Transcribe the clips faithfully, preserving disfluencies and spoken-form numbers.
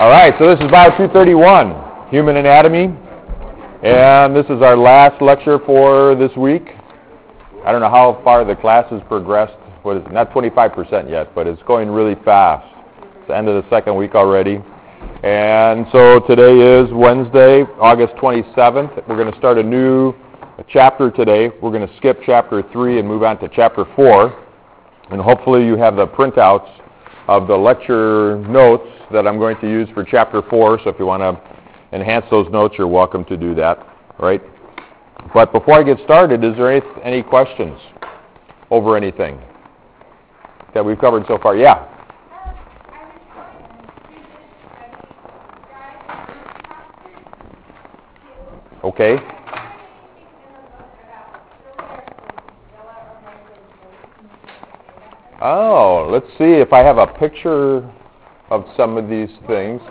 All right, so this is Bio two thirty-one, Human Anatomy, and this is our last lecture for this week. I don't know how far the class has progressed. What is it? Not twenty-five percent yet, but it's going really fast. It's the end of the second week already. And so today is Wednesday, August twenty-seventh. We're going to start a new chapter today. We're going to skip chapter three and move on to chapter four. And hopefully you have the printouts of the lecture notes that I'm going to use for chapter four. So if you want to enhance those notes, you're welcome to do that, right? But before I get started, is there any, any questions over anything that we've covered so far? Yeah. Okay. Oh, let's see if I have a picture of some of these things.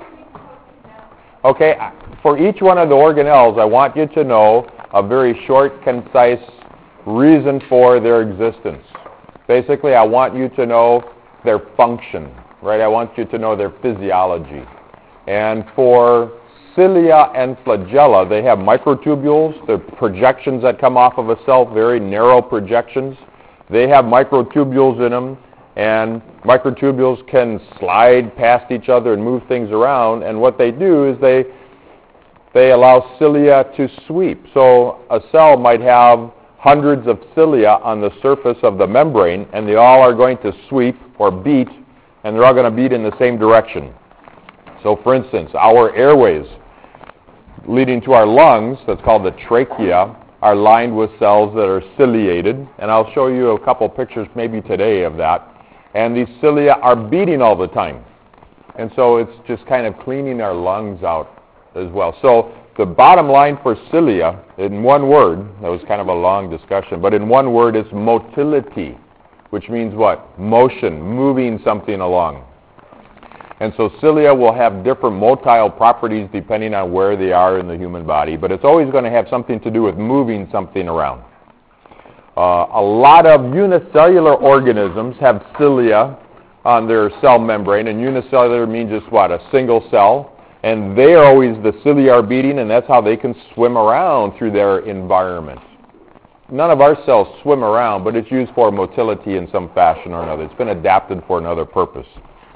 Okay, for each one of the organelles, I want you to know a very short, concise reason for their existence. Basically, I want you to know their function, right? I want you to know their physiology. And for cilia and flagella, they have microtubules. They're projections that come off of a cell, very narrow projections. They have microtubules in them, and microtubules can slide past each other and move things around, and what they do is they they allow cilia to sweep. So a cell might have hundreds of cilia on the surface of the membrane, and they all are going to sweep or beat, and they're all going to beat in the same direction. So for instance, our airways leading to our lungs, that's called the trachea, are lined with cells that are ciliated, and I'll show you a couple pictures maybe today of that. And these cilia are beating all the time, and so it's just kind of cleaning our lungs out as well. So the bottom line for cilia, in one word, that was kind of a long discussion, but in one word, it's motility, which means what? Motion, moving something along. And so cilia will have different motile properties depending on where they are in the human body, but it's always going to have something to do with moving something around. Uh, a lot of unicellular organisms have cilia on their cell membrane, and unicellular means just what? A single cell, and they are always, the cilia are beating, and that's how they can swim around through their environment. None of our cells swim around, but it's used for motility in some fashion or another. It's been adapted for another purpose.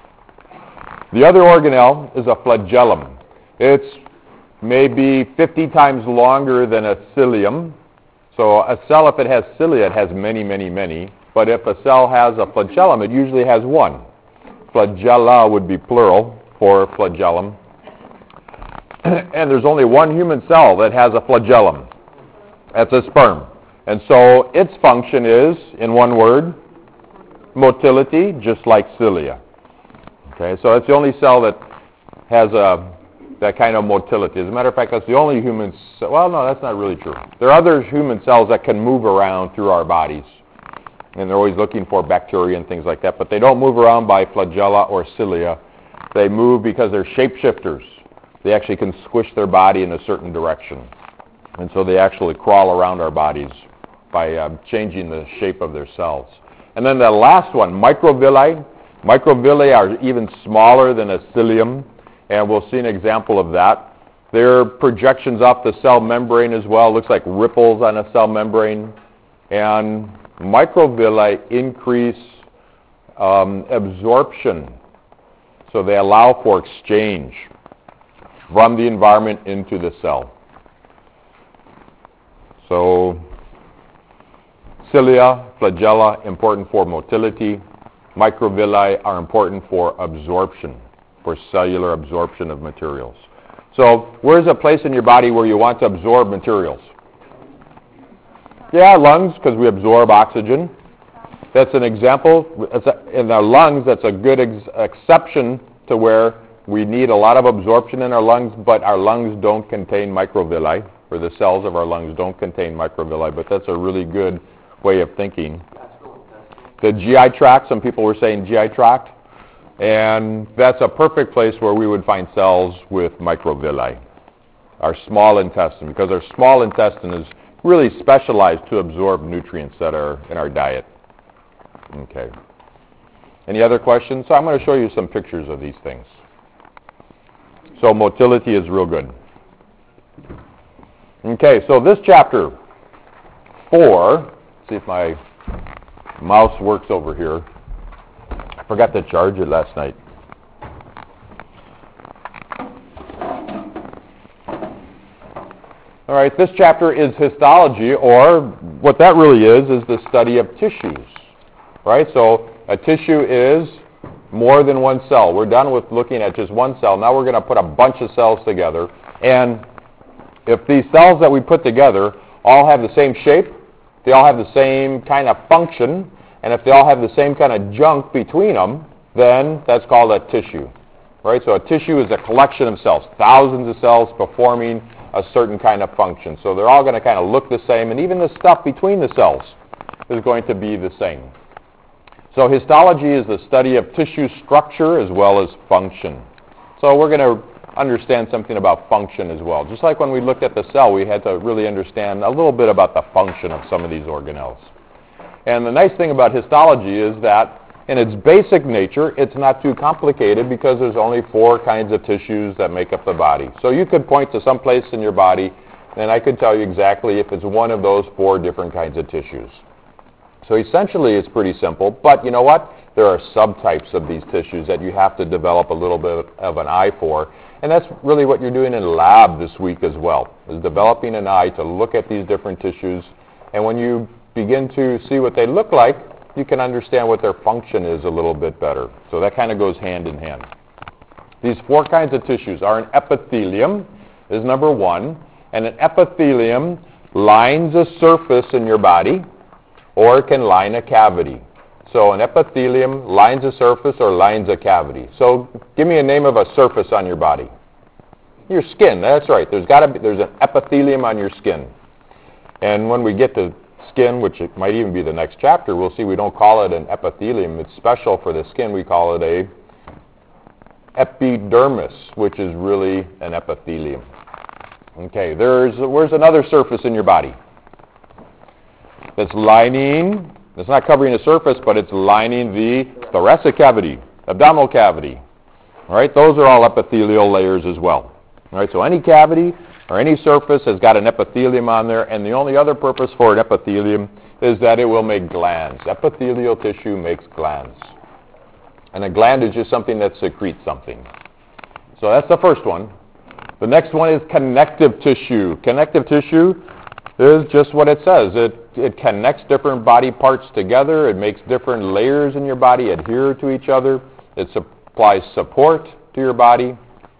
The other organelle is a flagellum. It's maybe fifty times longer than a cilium. So a cell, if it has cilia, it has many, many, many. But if a cell has a flagellum, it usually has one. Flagella would be plural for flagellum. And there's only one human cell that has a flagellum. That's a sperm. And so its function is, in one word, motility, just like cilia. Okay, so it's the only cell that has a, that kind of motility. As a matter of fact, that's the only human cell. Well, no, that's not really true. There are other human cells that can move around through our bodies, and they're always looking for bacteria and things like that, but they don't move around by flagella or cilia. They move because they're shapeshifters. They actually can squish their body in a certain direction, and so they actually crawl around our bodies by uh, changing the shape of their cells. And then the last one, microvilli. Microvilli are even smaller than a cilium, and we'll see an example of that. They're projections off the cell membrane as well. It looks like ripples on a cell membrane. And microvilli increase um, absorption, so they allow for exchange from the environment into the cell. So cilia, flagella, important for motility. Microvilli are important for absorption, for cellular absorption of materials. So where's a place in your body where you want to absorb materials? Yeah, lungs, because we absorb oxygen. That's an example. In our lungs, that's a good ex- exception to where we need a lot of absorption in our lungs, but our lungs don't contain microvilli, or the cells of our lungs don't contain microvilli, but that's a really good way of thinking. The G I tract, some people were saying G I tract, and that's a perfect place where we would find cells with microvilli. Our small intestine, because our small intestine is really specialized to absorb nutrients that are in our diet. Okay. Any other questions? So I'm going to show you some pictures of these things. So motility is real good. Okay, so this chapter four, see if my mouse works over here. I forgot to charge it last night. All right, this chapter is histology, or what that really is, is the study of tissues. Right, so a tissue is more than one cell. We're done with looking at just one cell. Now we're going to put a bunch of cells together. And if these cells that we put together all have the same shape, they all have the same kind of function, and if they all have the same kind of junk between them, then that's called a tissue. Right? So a tissue is a collection of cells, thousands of cells performing a certain kind of function. So they're all going to kind of look the same, and even the stuff between the cells is going to be the same. So histology is the study of tissue structure as well as function. So we're going to understand something about function as well. Just like when we looked at the cell, we had to really understand a little bit about the function of some of these organelles. And the nice thing about histology is that in its basic nature, it's not too complicated because there's only four kinds of tissues that make up the body. So you could point to some place in your body, and I could tell you exactly if it's one of those four different kinds of tissues. So essentially, it's pretty simple, but you know what? There are subtypes of these tissues that you have to develop a little bit of an eye for, and that's really what you're doing in lab this week as well, is developing an eye to look at these different tissues, and when you begin to see what they look like, you can understand what their function is a little bit better. So that kind of goes hand in hand. These four kinds of tissues are an epithelium is number one, and an epithelium lines a surface in your body, or it can line a cavity. So an epithelium lines a surface or lines a cavity. So give me a name of a surface on your body. Your skin, that's right. There's got to be, there's an epithelium on your skin. And when we get to skin, which it might even be the next chapter, we'll see we don't call it an epithelium. It's special for the skin. We call it a epidermis, which is really an epithelium. Okay, there's where's another surface in your body that's lining, it's not covering the surface, but it's lining the thoracic cavity, abdominal cavity. All right, those are all epithelial layers as well. All right, so any cavity or any surface has got an epithelium on there, and the only other purpose for an epithelium is that it will make glands. Epithelial tissue makes glands. And a gland is just something that secretes something. So that's the first one. The next one is connective tissue. Connective tissue is just what it says. It, it connects different body parts together. It makes different layers in your body adhere to each other. It supplies support to your body.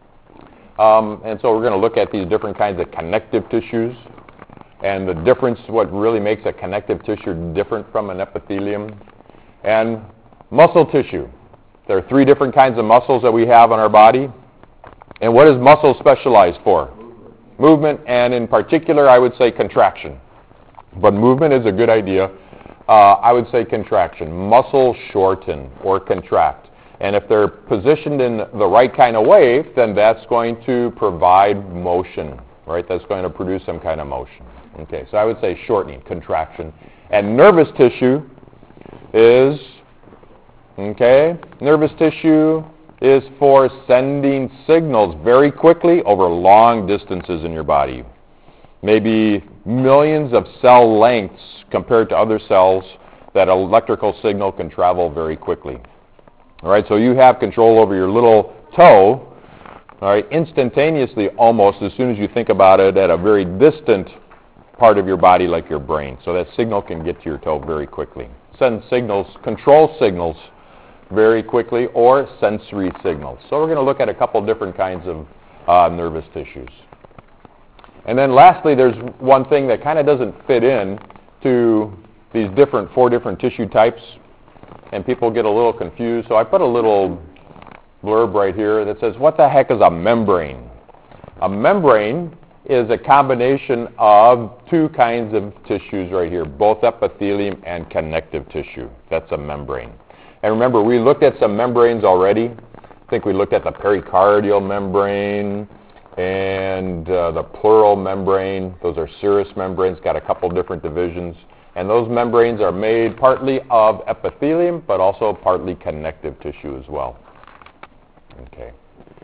Um, and so we're going to look at these different kinds of connective tissues and the difference, what really makes a connective tissue different from an epithelium. And muscle tissue. There are three different kinds of muscles that we have on our body. And what is muscle specialized for? Movement. Movement, and in particular, I would say contraction. But movement is a good idea. Uh, I would say contraction. Muscles shorten or contract. And if they're positioned in the right kind of way, then that's going to provide motion, right? That's going to produce some kind of motion. Okay, so I would say shortening, contraction. And nervous tissue is, okay, nervous tissue is for sending signals very quickly over long distances in your body. Maybe millions of cell lengths compared to other cells that electrical signal can travel very quickly. All right, so you have control over your little toe, all right, instantaneously almost as soon as you think about it at a very distant part of your body like your brain. So that signal can get to your toe very quickly. Send signals, control signals very quickly, or sensory signals. So we're going to look at a couple different kinds of uh, nervous tissues. And then lastly, there's one thing that kind of doesn't fit in to these different, four different tissue types. And people get a little confused. So I put a little blurb right here that says, what the heck is a membrane? A membrane is a combination of two kinds of tissues right here, both epithelium and connective tissue. That's a membrane. And remember, we looked at some membranes already. I think we looked at the pericardial membrane and uh, the pleural membrane. Those are serous membranes, got a couple different divisions. And those membranes are made partly of epithelium, but also partly connective tissue as well. Okay.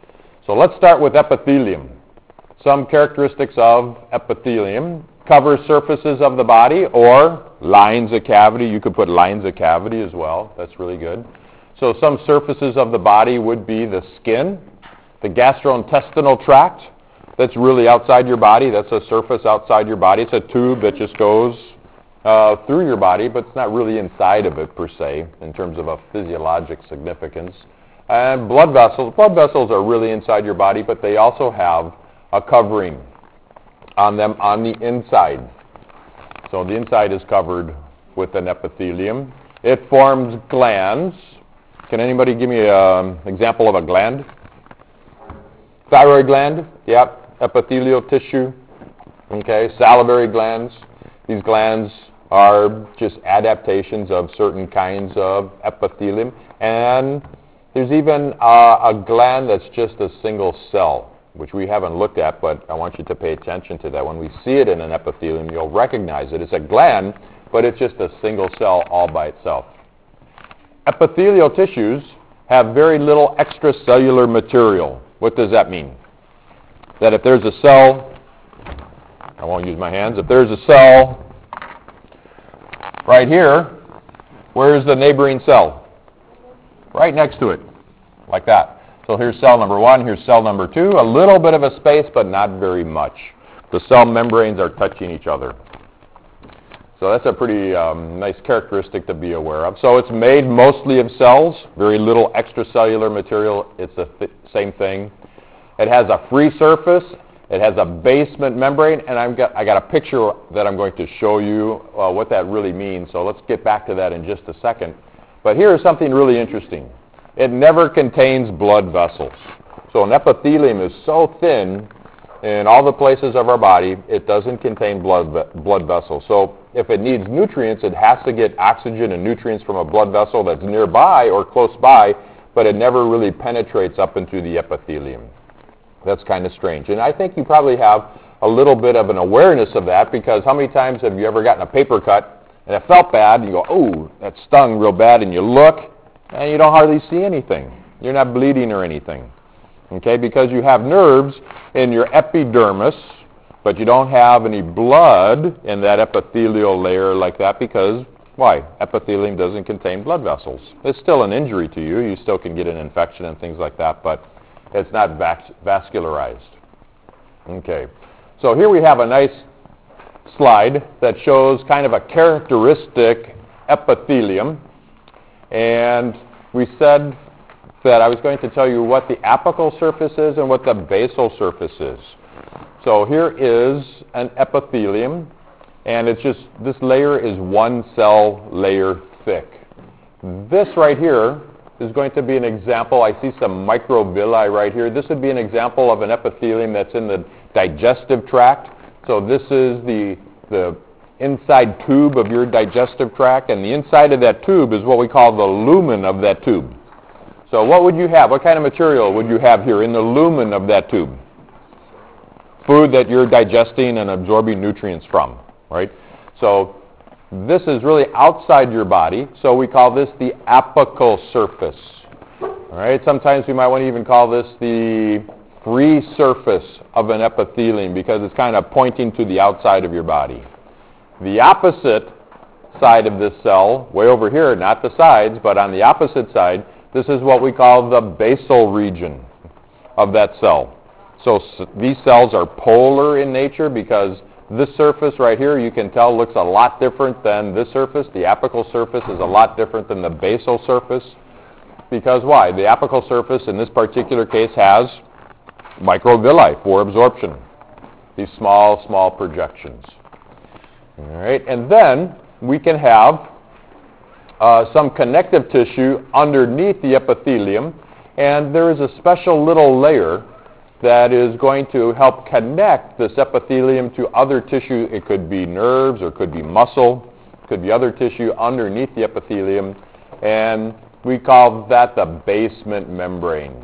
So let's start with epithelium. Some characteristics of epithelium: cover surfaces of the body or lines of cavity. You could put lines of cavity as well. That's really good. So some surfaces of the body would be the skin, the gastrointestinal tract. That's really outside your body. That's a surface outside your body. It's a tube that just goes uh, through your body, but it's not really inside of it per se in terms of a physiologic significance. And blood vessels. Blood vessels are really inside your body, but they also have a covering on them on the inside. So the inside is covered with an epithelium. It forms glands. Can anybody give me an example of a gland? Thyroid gland, yep. Epithelial tissue, okay. Salivary glands. These glands are just adaptations of certain kinds of epithelium. And there's even uh, a gland that's just a single cell, which we haven't looked at, but I want you to pay attention to that. When we see it in an epithelium, you'll recognize it. It's a gland, but it's just a single cell all by itself. Epithelial tissues have very little extracellular material. What does that mean? That if there's a cell, I won't use my hands, if there's a cell right here, where's the neighboring cell? Right next to it, like that. So here's cell number one, here's cell number two, a little bit of a space, but not very much. The cell membranes are touching each other. So that's a pretty um, nice characteristic to be aware of. So it's made mostly of cells, very little extracellular material. It's the th- same thing. It has a free surface. It has a basement membrane, and I've got, I got a picture that I'm going to show you uh, what that really means. So let's get back to that in just a second. But here is something really interesting. It never contains blood vessels. So an epithelium is so thin in all the places of our body, it doesn't contain blood ve- blood vessels. So if it needs nutrients, it has to get oxygen and nutrients from a blood vessel that's nearby or close by, but it never really penetrates up into the epithelium. That's kind of strange. And I think you probably have a little bit of an awareness of that, because how many times have you ever gotten a paper cut and it felt bad and you go, oh, that stung real bad, and you look and you don't hardly see anything. You're not bleeding or anything. Okay, because you have nerves in your epidermis, but you don't have any blood in that epithelial layer like that because, why? Epithelium doesn't contain blood vessels. It's still an injury to you. You still can get an infection and things like that, but it's not vas- vascularized. Okay, so here we have a nice slide that shows kind of a characteristic epithelium. And we said that I was going to tell you what the apical surface is and what the basal surface is. So here is an epithelium, and it's just, this layer is one cell layer thick. This right here is going to be an example. I see some microvilli right here. This would be an example of an epithelium that's in the digestive tract. So this is the, the inside tube of your digestive tract, and the inside of that tube is what we call the lumen of that tube. So what would you have? What kind of material would you have here in the lumen of that tube? Food that you're digesting and absorbing nutrients from, right? So this is really outside your body, so we call this the apical surface. All right, sometimes we might want to even call this the free surface of an epithelium because it's kind of pointing to the outside of your body. The opposite side of this cell, way over here, not the sides, but on the opposite side, this is what we call the basal region of that cell. So s- these cells are polar in nature because this surface right here, you can tell, looks a lot different than this surface. The apical surface is a lot different than the basal surface. Because why? The apical surface in this particular case has microvilli for absorption. These small, small projections. All right, and then we can have uh, some connective tissue underneath the epithelium, and there is a special little layer that is going to help connect this epithelium to other tissue. It could be nerves or it could be muscle, it could be other tissue underneath the epithelium, and we call that the basement membrane.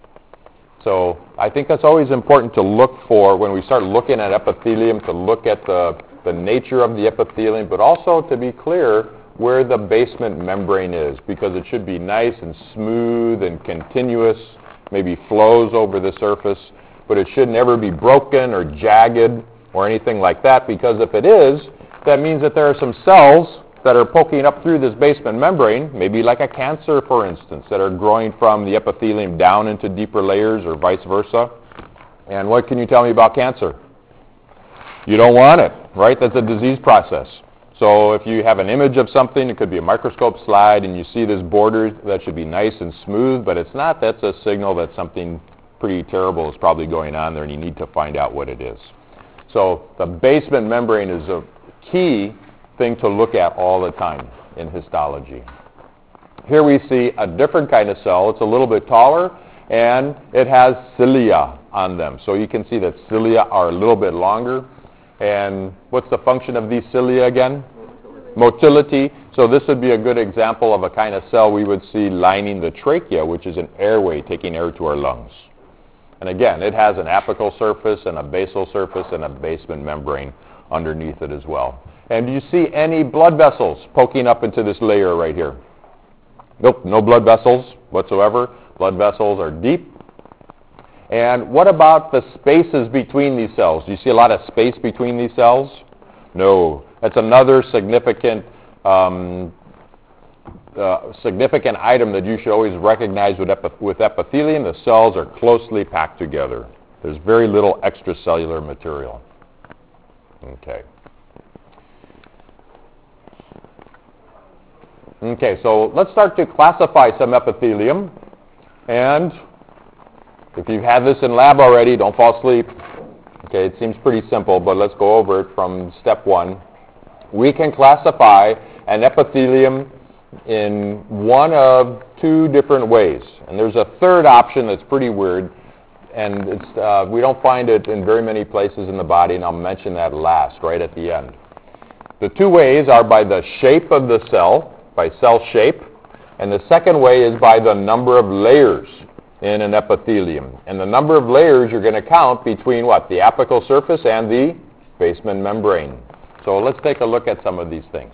So I think that's always important to look for when we start looking at epithelium, to look at the, the nature of the epithelium, but also to be clear where the basement membrane is, because it should be nice and smooth and continuous maybe flows over the surface, but it should never be broken or jagged or anything like that, because if it is, that means that there are some cells that are poking up through this basement membrane, maybe like a cancer, for instance, that are growing from the epithelium down into deeper layers or vice versa. And what can you tell me about cancer? You don't want it, right? That's a disease process. So if you have an image of something, it could be a microscope slide, and you see this border that should be nice and smooth, but it's not. That's a signal that something pretty terrible is probably going on there, and you need to find out what it is. So the basement membrane is a key thing to look at all the time in histology. Here we see a different kind of cell. It's a little bit taller, and it has cilia on them. So you can see that cilia are a little bit longer. And what's the function of these cilia again? Motility. So this would be a good example of a kind of cell we would see lining the trachea, which is an airway taking air to our lungs. And again, it has an apical surface and a basal surface and a basement membrane underneath it as well. And do you see any blood vessels poking up into this layer right here? Nope, no blood vessels whatsoever. Blood vessels are deep. And what about the spaces between these cells? Do you see a lot of space between these cells? No. That's another significant um, uh, significant item that you should always recognize with, epi- with epithelium. The cells are closely packed together. There's very little extracellular material. Okay. Okay, so let's start to classify some epithelium. And if you've had this in lab already, don't fall asleep. Okay, it seems pretty simple, but let's go over it from step one. We can classify an epithelium in one of two different ways. And there's a third option that's pretty weird, and it's, uh, we don't find it in very many places in the body, and I'll mention that last, right at the end. The two ways are by the shape of the cell, by cell shape, and the second way is by the number of layers in an epithelium. And the number of layers you're going to count between what? The apical surface and the basement membrane. So let's take a look at some of these things.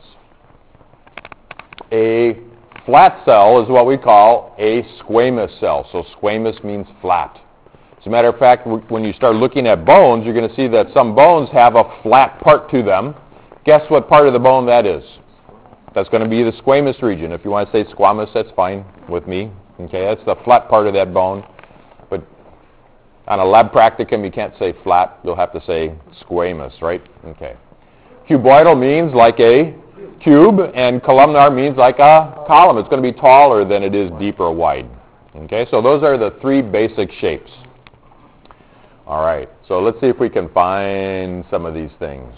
A flat cell is what we call a squamous cell. So squamous means flat. As a matter of fact, when you start looking at bones, you're going to see that some bones have a flat part to them. Guess what part of the bone that is? That's going to be the squamous region. If you want to say squamous, that's fine with me. Okay, that's the flat part of that bone. But on a lab practicum, you can't say flat. You'll have to say squamous, right? Okay. Cuboidal means like a cube, and columnar means like a column. It's going to be taller than it is deep or wide. Okay, so those are the three basic shapes. All right, so let's see if we can find some of these things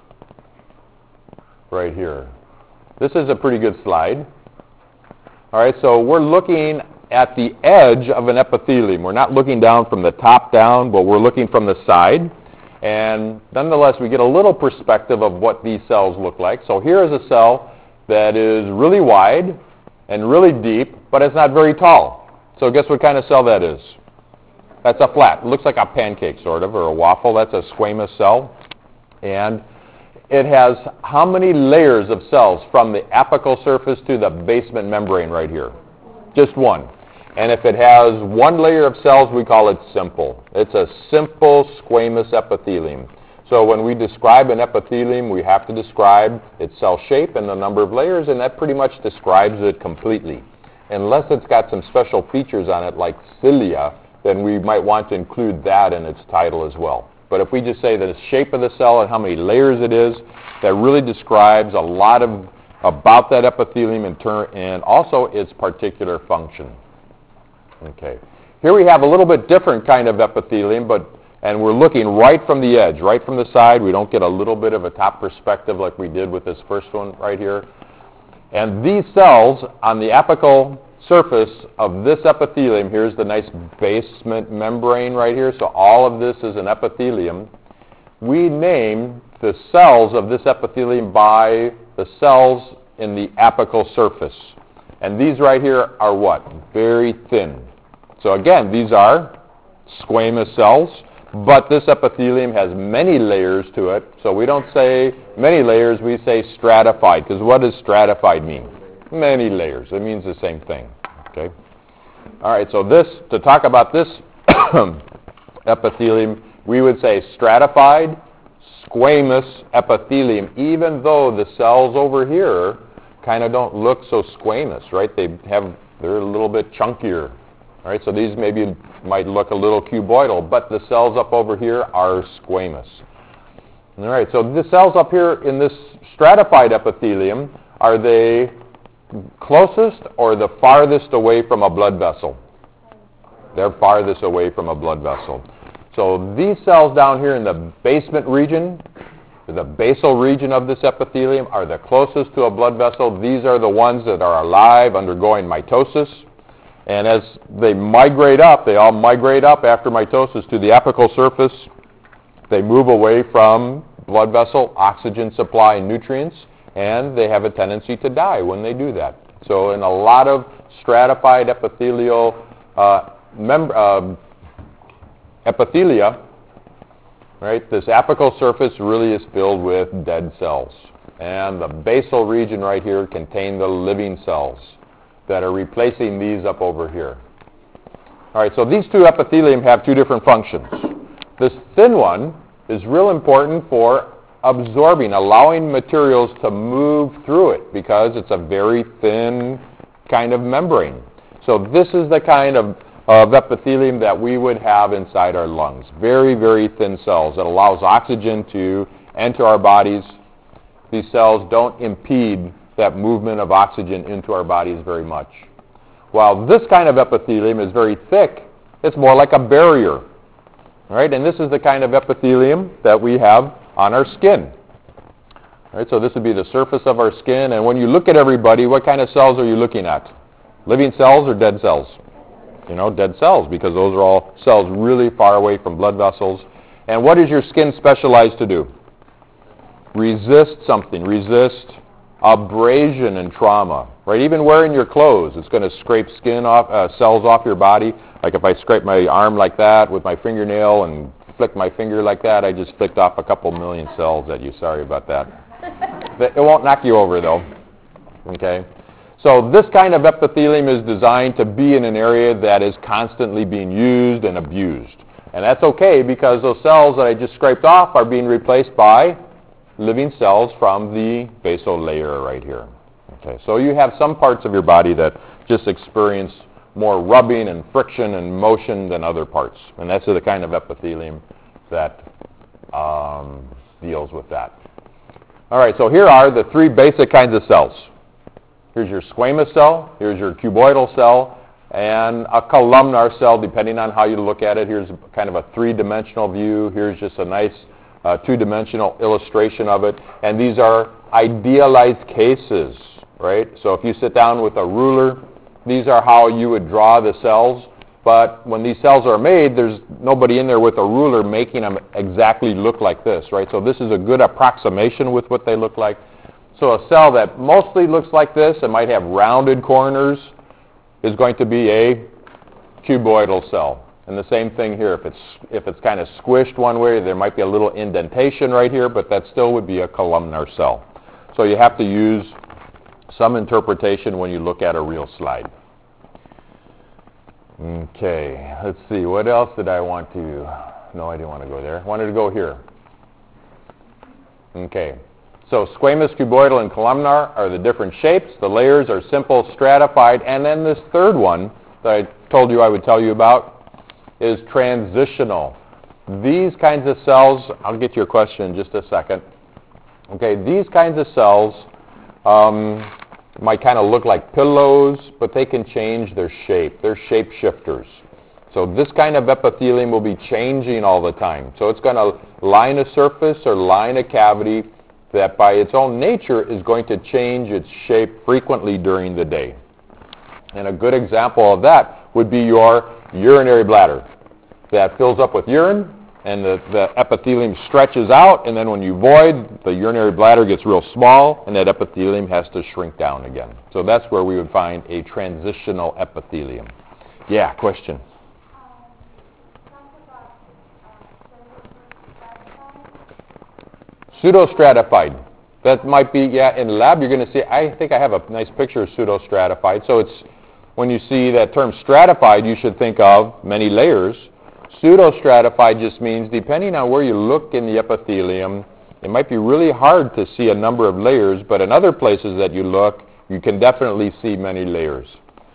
right here. This is a pretty good slide. All right, so we're looking at the edge of an epithelium. We're not looking down from the top down, but we're looking from the side. And nonetheless, we get a little perspective of what these cells look like. So here is a cell that is really wide and really deep, but it's not very tall. So guess what kind of cell that is? That's a flat. It looks like a pancake, sort of, or a waffle. That's a squamous cell. And it has how many layers of cells from the apical surface to the basement membrane right here? Just one. And if it has one layer of cells, we call it simple. It's a simple squamous epithelium. So when we describe an epithelium, we have to describe its cell shape and the number of layers, and that pretty much describes it completely. Unless it's got some special features on it like cilia, then we might want to include that in its title as well. But if we just say the shape of the cell and how many layers it is, that really describes a lot of about that epithelium in turn, and also its particular function. Okay. Here we have a little bit different kind of epithelium, but and we're looking right from the edge, right from the side. We don't get a little bit of a top perspective like we did with this first one right here. And these cells on the apical surface of this epithelium, here's the nice basement membrane right here, so all of this is an epithelium. We name the cells of this epithelium by the cells in the apical surface. And these right here are what? Very thin. So again, these are squamous cells, but this epithelium has many layers to it. So we don't say many layers, we say stratified, because what does stratified mean? Many layers. It means the same thing. Okay. All right, so this, to talk about this epithelium, we would say stratified squamous epithelium, even though the cells over here kind of don't look so squamous, right? They have, they're a little bit chunkier, right? So these maybe might look a little cuboidal, but the cells up over here are squamous. All right, so the cells up here in this stratified epithelium, are they closest or the farthest away from a blood vessel? They're farthest away from a blood vessel. So these cells down here in the basement region, the basal region of this epithelium, are the closest to a blood vessel. These are the ones that are alive, undergoing mitosis. And as they migrate up, they all migrate up after mitosis to the apical surface. They move away from blood vessel, oxygen supply, and nutrients, and they have a tendency to die when they do that. So in a lot of stratified epithelial uh, mem- uh, epithelia, right, this apical surface really is filled with dead cells. And the basal region right here contains the living cells that are replacing these up over here. All right, so these two epithelium have two different functions. This thin one is real important for absorbing, allowing materials to move through it because it's a very thin kind of membrane. So this is the kind of, of epithelium that we would have inside our lungs. Very, very thin cells that allows oxygen to enter our bodies. These cells don't impede that movement of oxygen into our bodies very much. While this kind of epithelium is very thick, it's more like a barrier. All right, and this is the kind of epithelium that we have on our skin. All right, so this would be the surface of our skin, and when you look at everybody, what kind of cells are you looking at? Living cells or dead cells? You know, dead cells, because those are all cells really far away from blood vessels. And what is your skin specialized to do? Resist something, resist abrasion and trauma, right? Even wearing your clothes, it's going to scrape skin off, uh, cells off your body. Like if I scrape my arm like that with my fingernail and flick my finger like that, I just flicked off a couple million cells at you. Sorry about that. It won't knock you over though. Okay? So this kind of epithelium is designed to be in an area that is constantly being used and abused. And that's okay because those cells that I just scraped off are being replaced by living cells from the basal layer right here. Okay, so you have some parts of your body that just experience more rubbing and friction and motion than other parts. And that's the kind of epithelium that um, deals with that. All right, so here are the three basic kinds of cells. Here's your squamous cell, here's your cuboidal cell, and a columnar cell, depending on how you look at it. Here's kind of a three-dimensional view. Here's just a nice uh, two-dimensional illustration of it. And these are idealized cases, right? So if you sit down with a ruler, these are how you would draw the cells. But when these cells are made, there's nobody in there with a ruler making them exactly look like this, right? So this is a good approximation with what they look like. So a cell that mostly looks like this and might have rounded corners is going to be a cuboidal cell. And the same thing here. If it's if it's kind of squished one way, there might be a little indentation right here, but that still would be a columnar cell. So you have to use some interpretation when you look at a real slide. Okay, let's see. What else did I want to... No, I didn't want to go there. I wanted to go here. Okay. So squamous, cuboidal, and columnar are the different shapes. The layers are simple, stratified. And then this third one that I told you I would tell you about is transitional. These kinds of cells, I'll get to your question in just a second. Okay, these kinds of cells um, might kind of look like pillows, but they can change their shape. They're shape shifters. So this kind of epithelium will be changing all the time. So it's going to line a surface or line a cavity that by its own nature is going to change its shape frequently during the day. And a good example of that would be your urinary bladder that fills up with urine, and the, the epithelium stretches out, and then when you void, the urinary bladder gets real small, and that epithelium has to shrink down again. So that's where we would find a transitional epithelium. Yeah, question? Pseudostratified. That might be, yeah, in lab you're going to see, I think I have a nice picture of pseudostratified. So it's when you see that term stratified, you should think of many layers. Pseudostratified just means, depending on where you look in the epithelium, it might be really hard to see a number of layers, but in other places that you look, you can definitely see many layers.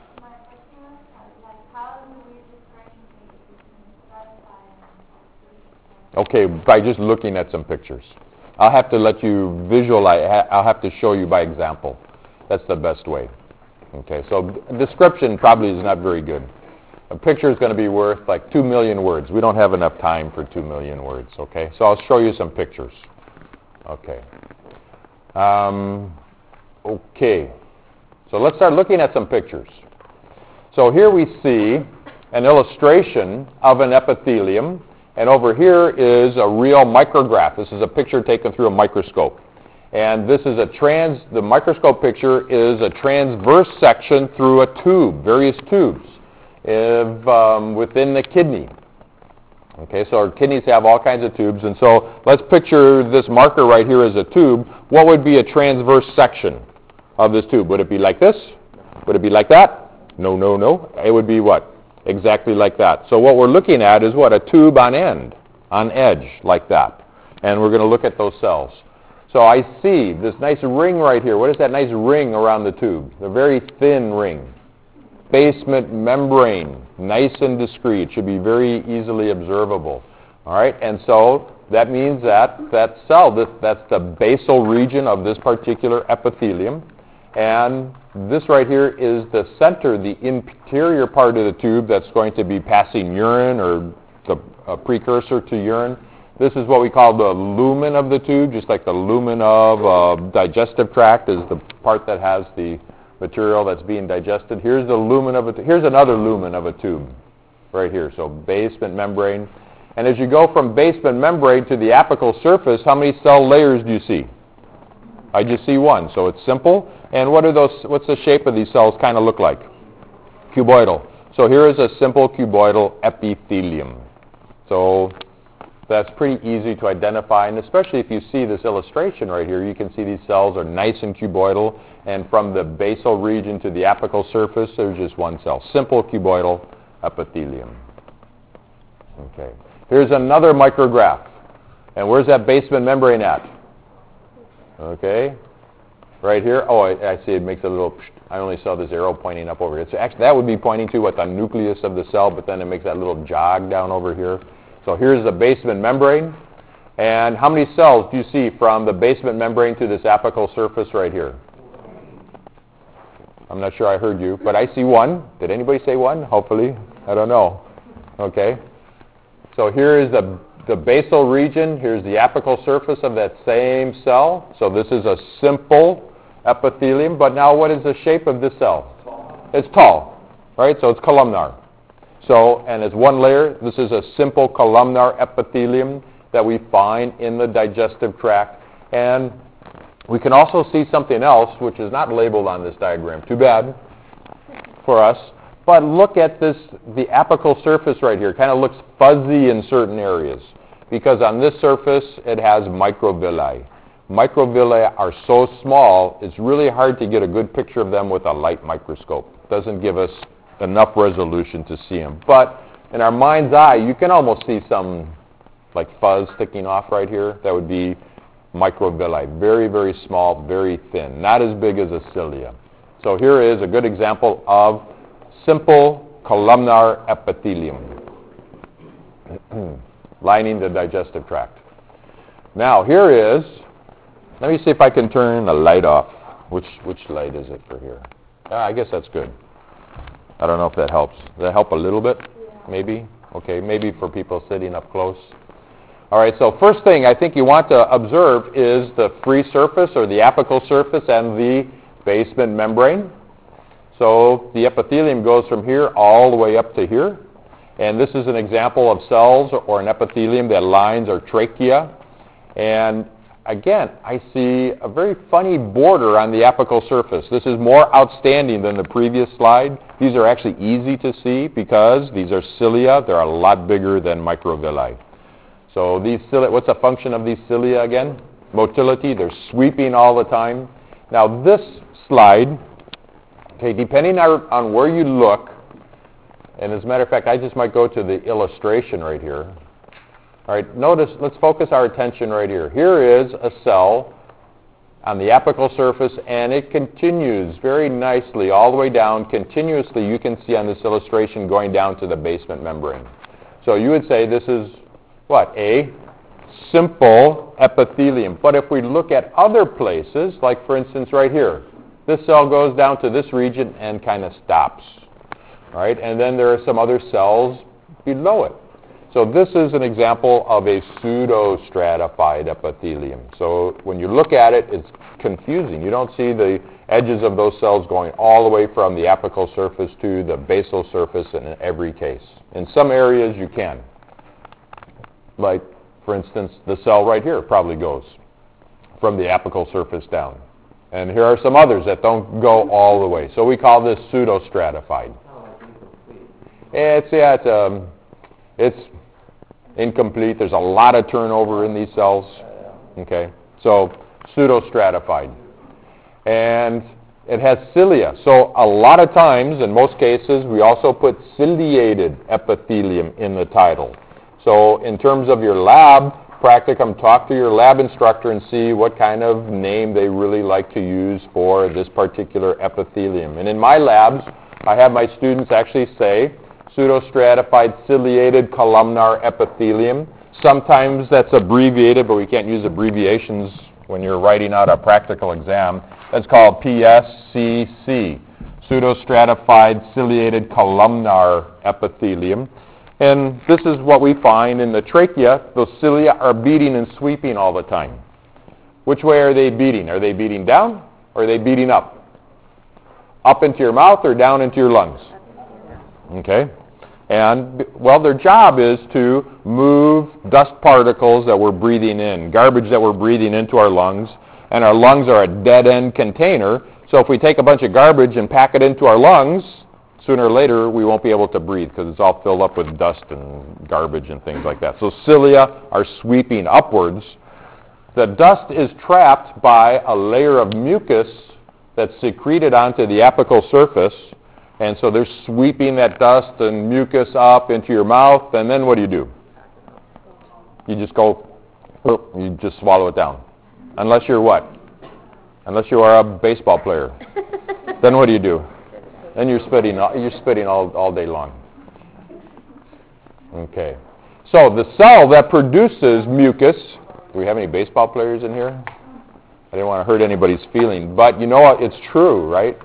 Okay, by just looking at some pictures. I'll have to let you visualize, I'll have to show you by example. That's the best way. Okay, so description probably is not very good. A picture is going to be worth like two million words. We don't have enough time for two million words, okay? So I'll show you some pictures. Okay. Um, okay. So let's start looking at some pictures. So here we see an illustration of an epithelium, and over here is a real micrograph. This is a picture taken through a microscope. And this is a trans, the microscope picture is a transverse section through a tube, various tubes, if, um, within the kidney. Okay, so our kidneys have all kinds of tubes, and so let's picture this marker right here as a tube. What would be a transverse section of this tube? Would it be like this? Would it be like that? No, no, no. It would be what? Exactly like that. So what we're looking at is what? A tube on end, on edge, like that. And we're going to look at those cells. So I see this nice ring right here. What is that nice ring around the tube? The very thin ring. Basement membrane, nice and discrete. It should be very easily observable. All right, and so that means that that cell, this, that's the basal region of this particular epithelium. And this right here is the center, the interior part of the tube that's going to be passing urine or the a precursor to urine. This is what we call the lumen of the tube, just like the lumen of uh, digestive tract is the part that has the material that's being digested. Here's the lumen of a, here's another lumen of a tube right here. So basement membrane. And as you go from basement membrane to the apical surface, how many cell layers do you see? I just see one, so it's simple. And what are those, what's the shape of these cells kind of look like? Cuboidal. So here is a simple cuboidal epithelium. So that's pretty easy to identify, and especially if you see this illustration right here, you can see these cells are nice and cuboidal, and from the basal region to the apical surface, there's just one cell. Simple cuboidal epithelium. Okay. Here's another micrograph. And where's that basement membrane at? Okay. Right here. Oh, I, I see it makes a little, I only saw this arrow pointing up over here. So actually, that would be pointing to what the nucleus of the cell, but then it makes that little jog down over here. So here's the basement membrane. And how many cells do you see from the basement membrane to this apical surface right here? I'm not sure I heard you, but I see one. Did anybody say one? Hopefully. I don't know. Okay. So here is the, the basal region. Here's the apical surface of that same cell. So this is a simple epithelium. But now what is the shape of this cell? Tall. It's tall, right? So it's columnar. So, and as one layer, this is a simple columnar epithelium that we find in the digestive tract. And we can also see something else, which is not labeled on this diagram. Too bad for us. But look at this, the apical surface right here. Kind of looks fuzzy in certain areas because on this surface, it has microvilli. Microvilli are so small, it's really hard to get a good picture of them with a light microscope. It doesn't give us enough resolution to see them. But in our mind's eye, you can almost see some like fuzz sticking off right here. That would be microvilli. Very, very small, very thin. Not as big as a cilia. So here is a good example of simple columnar epithelium lining the digestive tract. Now here is, let me see if I can turn the light off. Which, which light is it for here? Ah, I guess that's good. I don't know if that helps. Does that help a little bit? Yeah. Maybe? Okay, maybe for people sitting up close. All right, so first thing I think you want to observe is the free surface or the apical surface and the basement membrane. So the epithelium goes from here all the way up to here. And this is an example of cells or an epithelium that lines our trachea. And again, I see a very funny border on the apical surface. This is more outstanding than the previous slide. These are actually easy to see because these are cilia. They're a lot bigger than microvilli. So these cilia, what's the function of these cilia again? Motility. They're sweeping all the time. Now this slide Okay, depending on, on where you look, and as a matter of fact, I just might go to the illustration right here. All right, notice, let's focus our attention right here. Here is a cell on the apical surface, and it continues very nicely all the way down, continuously, you can see on this illustration, going down to the basement membrane. So you would say this is, what, a simple epithelium. But if we look at other places, like for instance right here, this cell goes down to this region and kind of stops. All right, and then there are some other cells below it. So this is an example of a pseudostratified epithelium. So when you look at it, it's confusing. You don't see the edges of those cells going all the way from the apical surface to the basal surface in every case. In some areas you can. Like, for instance, the cell right here probably goes from the apical surface down. And here are some others that don't go all the way. So we call this pseudostratified. It's, yeah, it's, um, it's incomplete. There's a lot of turnover in these cells. Okay, so pseudostratified. And it has cilia. So a lot of times, in most cases, we also put ciliated epithelium in the title. So in terms of your lab practicum, talk to your lab instructor and see what kind of name they really like to use for this particular epithelium. And in my labs, I have my students actually say pseudostratified ciliated columnar epithelium. Sometimes that's abbreviated, but we can't use abbreviations when you're writing out a practical exam. That's called P S C C, pseudostratified ciliated columnar epithelium. And this is what we find in the trachea. Those cilia are beating and sweeping all the time. Which way are they beating? Are they beating down or are they beating up? Up into your mouth or down into your lungs? Okay. And, well, their job is to move dust particles that we're breathing in, garbage that we're breathing into our lungs, and our lungs are a dead-end container. So if we take a bunch of garbage and pack it into our lungs, sooner or later we won't be able to breathe because it's all filled up with dust and garbage and things like that. So cilia are sweeping upwards. The dust is trapped by a layer of mucus that's secreted onto the apical surface. And so they're sweeping that dust and mucus up into your mouth, and then what do you do? You just go, you just swallow it down. Unless you're what? Unless you are a baseball player. Then what do you do? Then you're spitting, you're spitting all, all day long. Okay. So the cell that produces mucus, do we have any baseball players in here? I didn't want to hurt anybody's feeling, but you know what? It's true, right?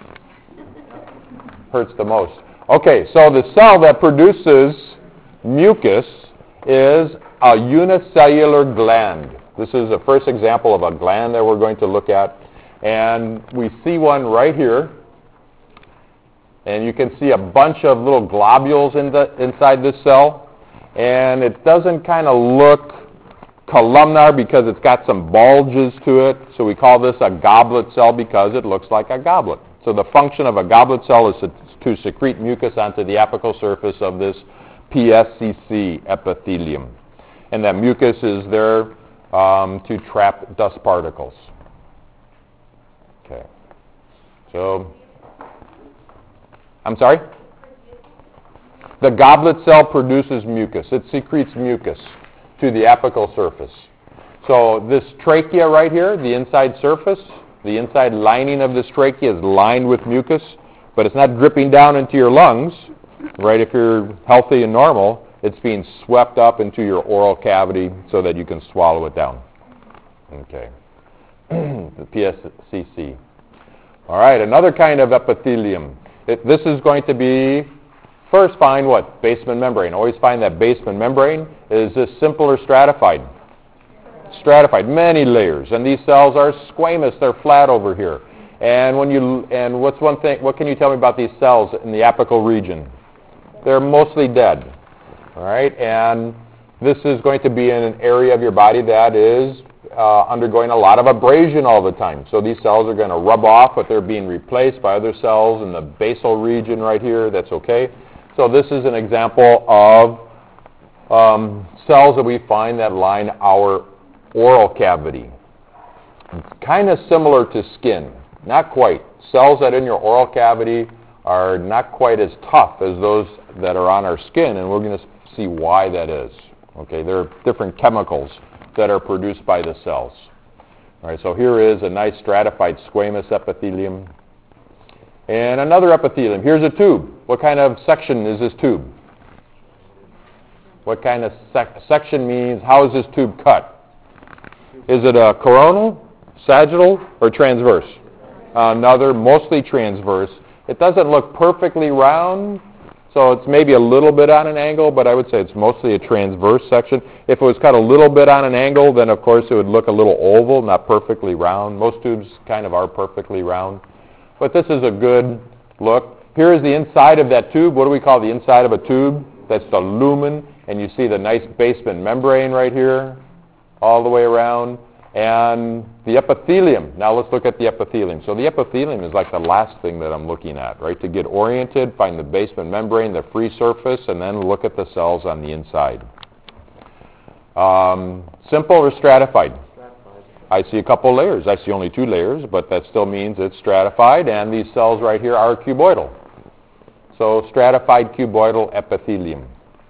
Hurts the most. Okay, so the cell that produces mucus is a unicellular gland. This is the first example of a gland that we're going to look at. And we see one right here. And you can see a bunch of little globules in the, inside this cell. And it doesn't kind of look columnar because it's got some bulges to it. So we call this a goblet cell because it looks like a goblet. So the function of a goblet cell is to, to secrete mucus onto the apical surface of this P S C C epithelium. And that mucus is there um, to trap dust particles. Okay. So, I'm sorry? The goblet cell produces mucus. It secretes mucus to the apical surface. So this trachea right here, the inside surface, the inside lining of this trachea is lined with mucus, but it's not dripping down into your lungs, right? If you're healthy and normal, it's being swept up into your oral cavity so that you can swallow it down. Okay. The P S C C. All right, another kind of epithelium. It, this is going to be, first find what? Basement membrane. Always find that basement membrane. Is this simple or stratified? Stratified, many layers, and these cells are squamous. They're flat over here. And when you and what's one thing? What can you tell me about these cells in the apical region? They're mostly dead. All right, and this is going to be in an area of your body that is uh, undergoing a lot of abrasion all the time. So these cells are going to rub off, but they're being replaced by other cells in the basal region right here. That's okay. So this is an example of um, cells that we find that line our oral cavity. It's kind of similar to skin. Not quite. cells that are in your oral cavity are not quite as tough as those that are on our skin, and we're going to see why that is. Okay, there are different chemicals that are produced by the cells. All right, so here is a nice stratified squamous epithelium. And another epithelium. Here's a tube. What kind of section is this tube? What kind of sec- section means, how is this tube cut? Is it a coronal, sagittal, or transverse? Uh, another, mostly transverse. It doesn't look perfectly round, so it's maybe a little bit on an angle, but I would say it's mostly a transverse section. If it was cut a little bit on an angle, then of course it would look a little oval, not perfectly round. Most tubes kind of are perfectly round. But this is a good look. Here is the inside of that tube. What do we call the inside of a tube? That's the lumen, and you see the nice basement membrane right here, all the way around. And the epithelium. Now let's look at the epithelium. So the epithelium is like the last thing that I'm looking at, right? To get oriented, find the basement membrane, the free surface, and then look at the cells on the inside. Um, simple or stratified? Stratified. I see a couple layers. I see only two layers, but that still means it's stratified, and these cells right here are cuboidal. So stratified cuboidal epithelium.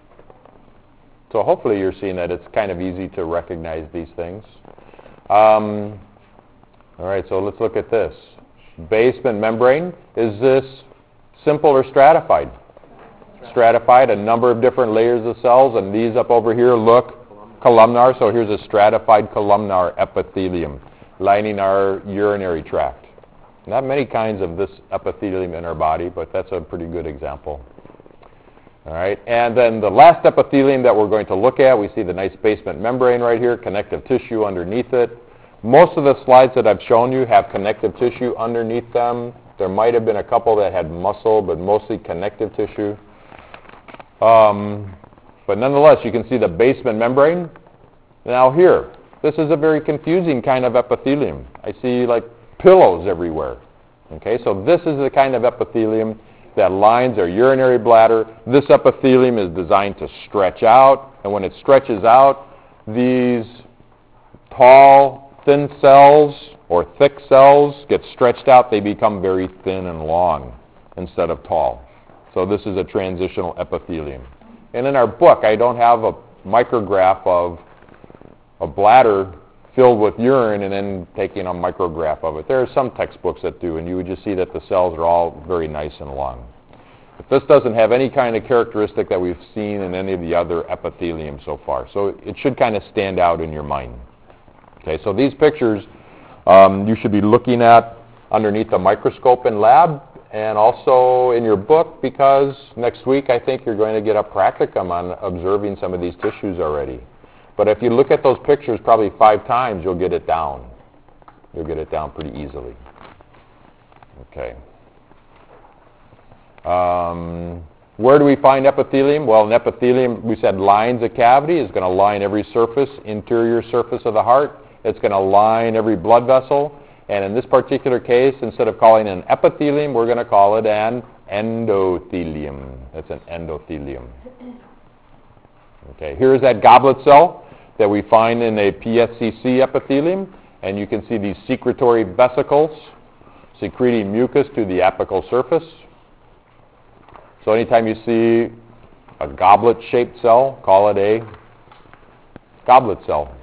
So hopefully you're seeing that it's kind of easy to recognize these things. Um, all right, so let's look at this. Basement membrane, is this simple or stratified? Stratified, a number of different layers of cells, and these up over here look columnar, so here's a stratified columnar epithelium lining our urinary tract. Not many kinds of this epithelium in our body, but that's a pretty good example. All right, and then the last epithelium that we're going to look at, we see the nice basement membrane right here, connective tissue underneath it. Most of the slides that I've shown you have connective tissue underneath them. There might have been a couple that had muscle, but mostly connective tissue. Um, but nonetheless, you can see the basement membrane. Now here, this is a very confusing kind of epithelium. I see like pillows everywhere. Okay, so this is the kind of epithelium that lines our urinary bladder. This epithelium is designed to stretch out, and when it stretches out, these tall, thin cells or thick cells get stretched out. They become very thin and long instead of tall. So this is a transitional epithelium. And in our book, I don't have a micrograph of a bladder filled with urine and then taking a micrograph of it. There are some textbooks that do, and you would just see that the cells are all very nice and long. But this doesn't have any kind of characteristic that we've seen in any of the other epithelium so far. So it should kind of stand out in your mind. Okay, so these pictures um, you should be looking at underneath the microscope in lab and also in your book, because next week I think you're going to get a practicum on observing some of these tissues already. But if you look at those pictures probably five times, you'll get it down. You'll get it down pretty easily. Okay. Um, where do we find epithelium? Well, an epithelium, we said, lines a cavity. Is going to line every surface, interior surface of the heart. It's going to line every blood vessel. And in this particular case, instead of calling it an epithelium, we're going to call it an endothelium. That's an endothelium. Okay, here's that goblet cell that we find in a P S C C epithelium, and you can see these secretory vesicles secreting mucus to the apical surface. So anytime you see a goblet-shaped cell, call it a goblet cell.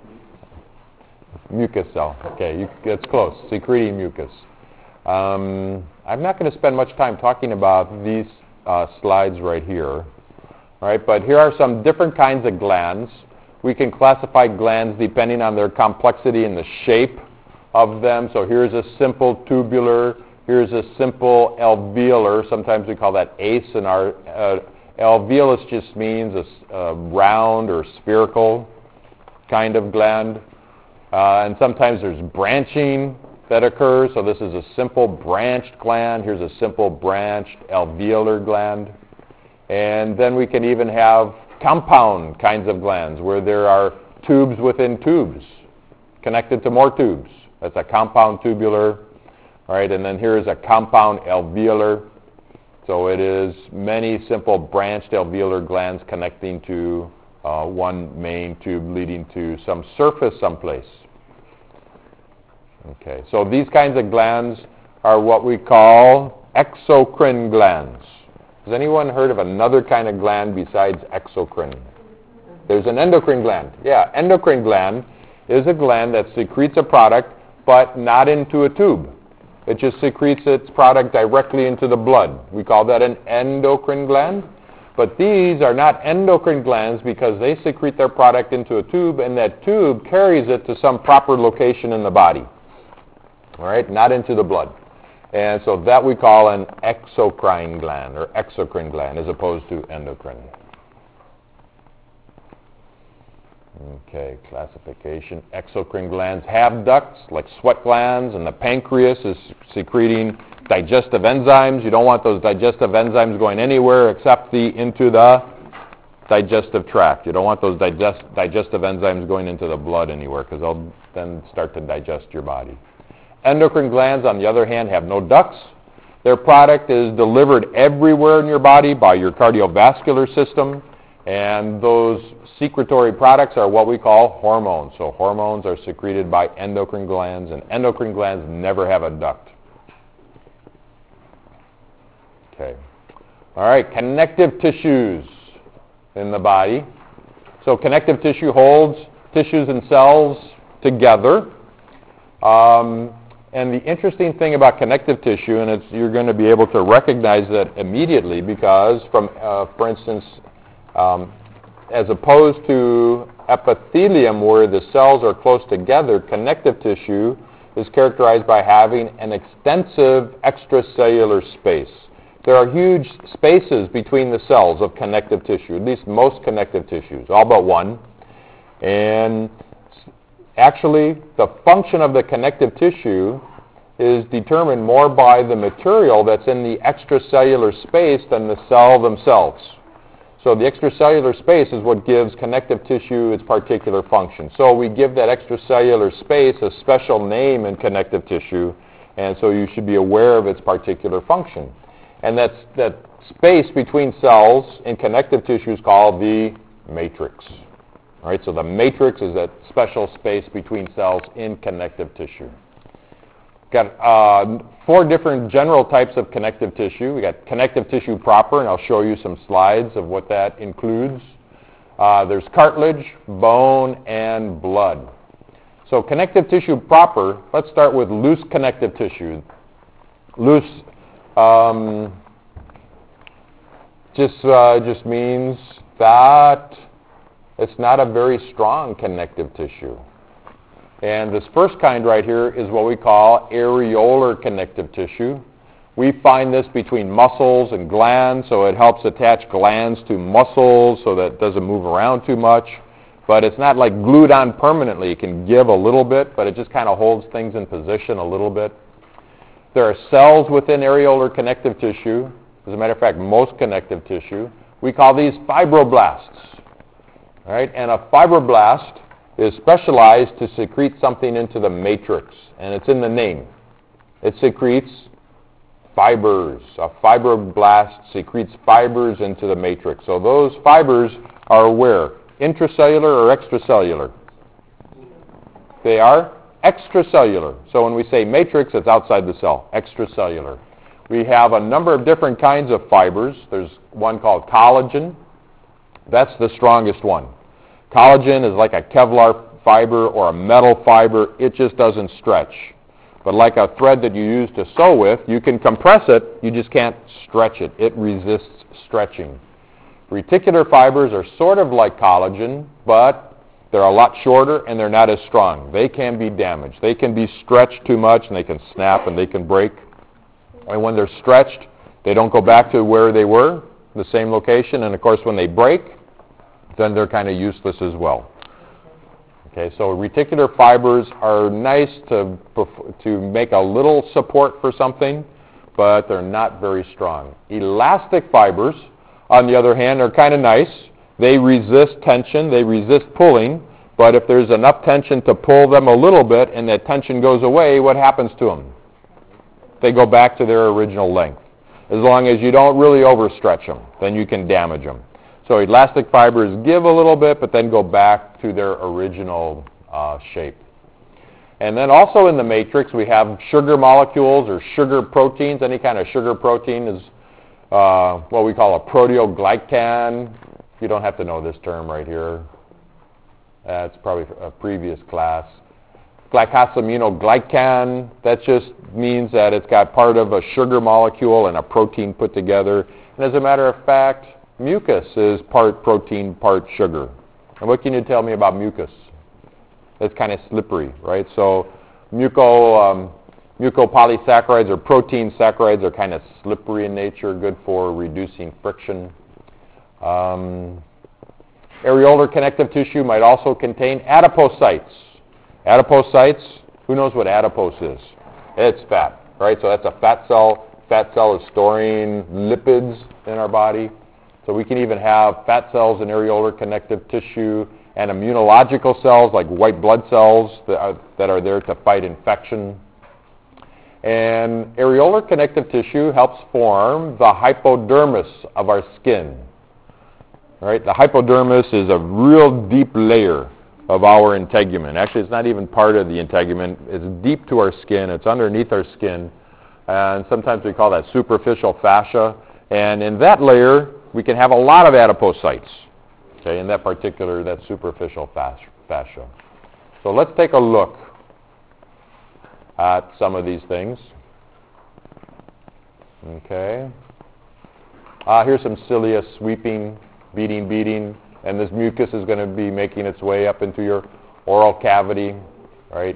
Mucus cell. Okay, you, that's close. Secreting mucus. Um, I'm not going to spend much time talking about these uh, slides right here. All right, but here are some different kinds of glands. We can classify glands depending on their complexity and the shape of them. So here's a simple tubular. Here's a simple alveolar. Sometimes we call that A C E in our uh, alveolus just means a, a round or spherical kind of gland. Uh, and sometimes there's branching that occurs. So this is a simple branched gland. Here's a simple branched alveolar gland. And then we can even have compound kinds of glands where there are tubes within tubes connected to more tubes. That's a compound tubular. All right, and then here is a compound alveolar. So it is many simple branched alveolar glands connecting to uh, one main tube leading to some surface someplace. Okay, so these kinds of glands are what we call exocrine glands. Has anyone heard of another kind of gland besides exocrine? There's an endocrine gland. Yeah, endocrine gland is a gland that secretes a product, but not into a tube. It just secretes its product directly into the blood. We call that an endocrine gland. But these are not endocrine glands because they secrete their product into a tube, and that tube carries it to some proper location in the body. All right, not into the blood. And so that we call an exocrine gland or exocrine gland as opposed to endocrine. Okay, classification. Exocrine glands have ducts like sweat glands, and the pancreas is secreting digestive enzymes. You don't want those digestive enzymes going anywhere except the into the digestive tract. You don't want those digest, digestive enzymes going into the blood anywhere because they'll then start to digest your body. Endocrine glands, on the other hand, have no ducts. Their product is delivered everywhere in your body by your cardiovascular system, and those secretory products are what we call hormones. So hormones are secreted by endocrine glands, and endocrine glands never have a duct. Okay. All right, connective tissues in the body. So connective tissue holds tissues and cells together. Um, and the interesting thing about connective tissue, and it's, you're going to be able to recognize that immediately because, from, uh, for instance, um, as opposed to epithelium where the cells are close together, connective tissue is characterized by having an extensive extracellular space. There are huge spaces between the cells of connective tissue, at least most connective tissues, all but one. And actually, the function of the connective tissue is determined more by the material that's in the extracellular space than the cell themselves. So the extracellular space is what gives connective tissue its particular function. So we give that extracellular space a special name in connective tissue, and so you should be aware of its particular function. And that's, that space between cells in connective tissue is called the matrix. All right, so the matrix is that special space between cells in connective tissue. Got uh, four different general types of connective tissue. We got connective tissue proper, and I'll show you some slides of what that includes. Uh, there's cartilage, bone, and blood. So connective tissue proper, let's start with loose connective tissue. Loose um, just, uh, just means that it's not a very strong connective tissue. And this first kind right here is what we call areolar connective tissue. We find this between muscles and glands, so it helps attach glands to muscles so that it doesn't move around too much. But it's not like glued on permanently. It can give a little bit, but it just kind of holds things in position a little bit. There are cells within areolar connective tissue. As a matter of fact, most connective tissue. We call these fibroblasts. All right, and a fibroblast is specialized to secrete something into the matrix, and it's in the name. It secretes fibers. A fibroblast secretes fibers into the matrix. So those fibers are where? Intracellular or extracellular? They are extracellular. So when we say matrix, it's outside the cell, extracellular. We have a number of different kinds of fibers. There's one called collagen. That's the strongest one. Collagen is like a Kevlar fiber or a metal fiber. It just doesn't stretch. But like a thread that you use to sew with, you can compress it, you just can't stretch it. It resists stretching. Reticular fibers are sort of like collagen, but they're a lot shorter and they're not as strong. They can be damaged. They can be stretched too much and they can snap and they can break. And when they're stretched, they don't go back to where they were, the same location. And of course, when they break, then they're kind of useless as well. Okay, so reticular fibers are nice to, to make a little support for something, but they're not very strong. Elastic fibers, on the other hand, are kind of nice. They resist tension, they resist pulling, but if there's enough tension to pull them a little bit and that tension goes away, what happens to them? They go back to their original length. As long as you don't really overstretch them, then you can damage them. So elastic fibers give a little bit, but then go back to their original uh, shape. And then also in the matrix, we have sugar molecules or sugar proteins. Any kind of sugar protein is uh, what we call a proteoglycan. You don't have to know this term right here. That's probably a previous class. Glycosaminoglycan, that just means that it's got part of a sugar molecule and a protein put together. And as a matter of fact, mucus is part protein, part sugar. And what can you tell me about mucus? It's kind of slippery, right? So muco, um, mucopolysaccharides or protein saccharides are kind of slippery in nature, good for reducing friction. Um, areolar connective tissue might also contain adipocytes. Adipocytes, who knows what adipose is? It's fat, right? So that's a fat cell. Fat cell is storing lipids in our body. So we can even have fat cells in areolar connective tissue and immunological cells like white blood cells that are, that are there to fight infection. And areolar connective tissue helps form the hypodermis of our skin. All right? The hypodermis is a real deep layer of our integument. Actually, it's not even part of the integument. It's deep to our skin. It's underneath our skin. And sometimes we call that superficial fascia. And in that layer, we can have a lot of adipocytes. Okay, in that particular, that superficial fascia. So let's take a look at some of these things. Okay. Uh, here's some cilia sweeping, beating, beating, and this mucus is going to be making its way up into your oral cavity, right?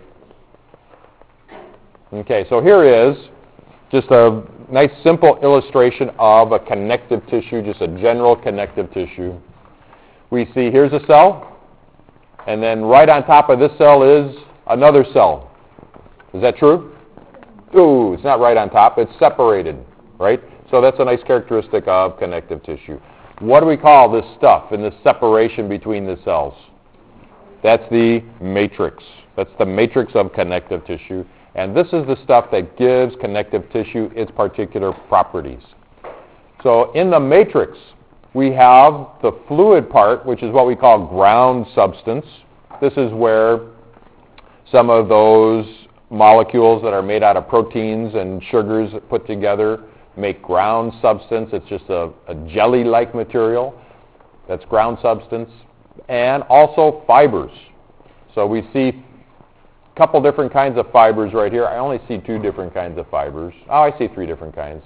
Okay, so here is just a nice simple illustration of a connective tissue, just a general connective tissue. We see here's a cell, and then right on top of this cell is another cell. Is that true? Ooh, it's not right on top. It's separated, right? So that's a nice characteristic of connective tissue. What do we call this stuff in this separation between the cells? That's the matrix. That's the matrix of connective tissue. And this is the stuff that gives connective tissue its particular properties. So in the matrix, we have the fluid part, which is what we call ground substance. This is where some of those molecules that are made out of proteins and sugars put together make ground substance. It's just a, a jelly-like material. That's ground substance. And also fibers. So we see a couple different kinds of fibers right here. I only see two different kinds of fibers. Oh, I see three different kinds.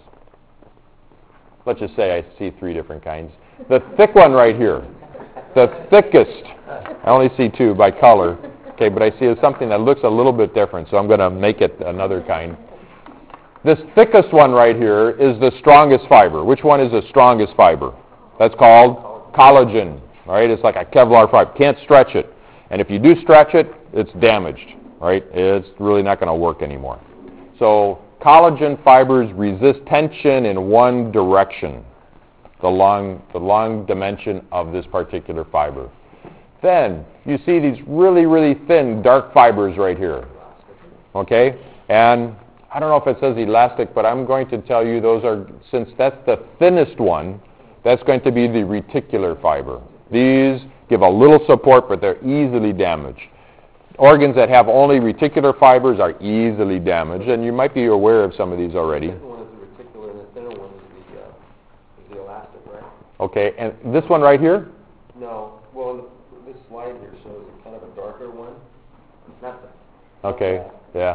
Let's just say I see three different kinds. The thick one right here, the thickest, I only see two by color. Okay, but I see something that looks a little bit different, so I'm going to make it another kind. This thickest one right here is the strongest fiber. Which one is the strongest fiber? That's called collagen. All right, it's like a Kevlar fiber. Can't stretch it. And if you do stretch it, it's damaged. Right? It's really not going to work anymore. So collagen fibers resist tension in one direction, the long, the long dimension of this particular fiber. Then you see these really, really thin, dark fibers right here. Okay? And I don't know if it says elastic, but I'm going to tell you those are, since that's the thinnest one, that's going to be the reticular fiber. These give a little support, but they're easily damaged. Organs that have only reticular fibers are easily damaged, and you might be aware of some of these already. The one is the reticular, and the thinner one is the, uh, is the elastic, right? Okay, and this one right here? No. Well, this slide here shows a kind of a darker one. Not the, okay, not yeah.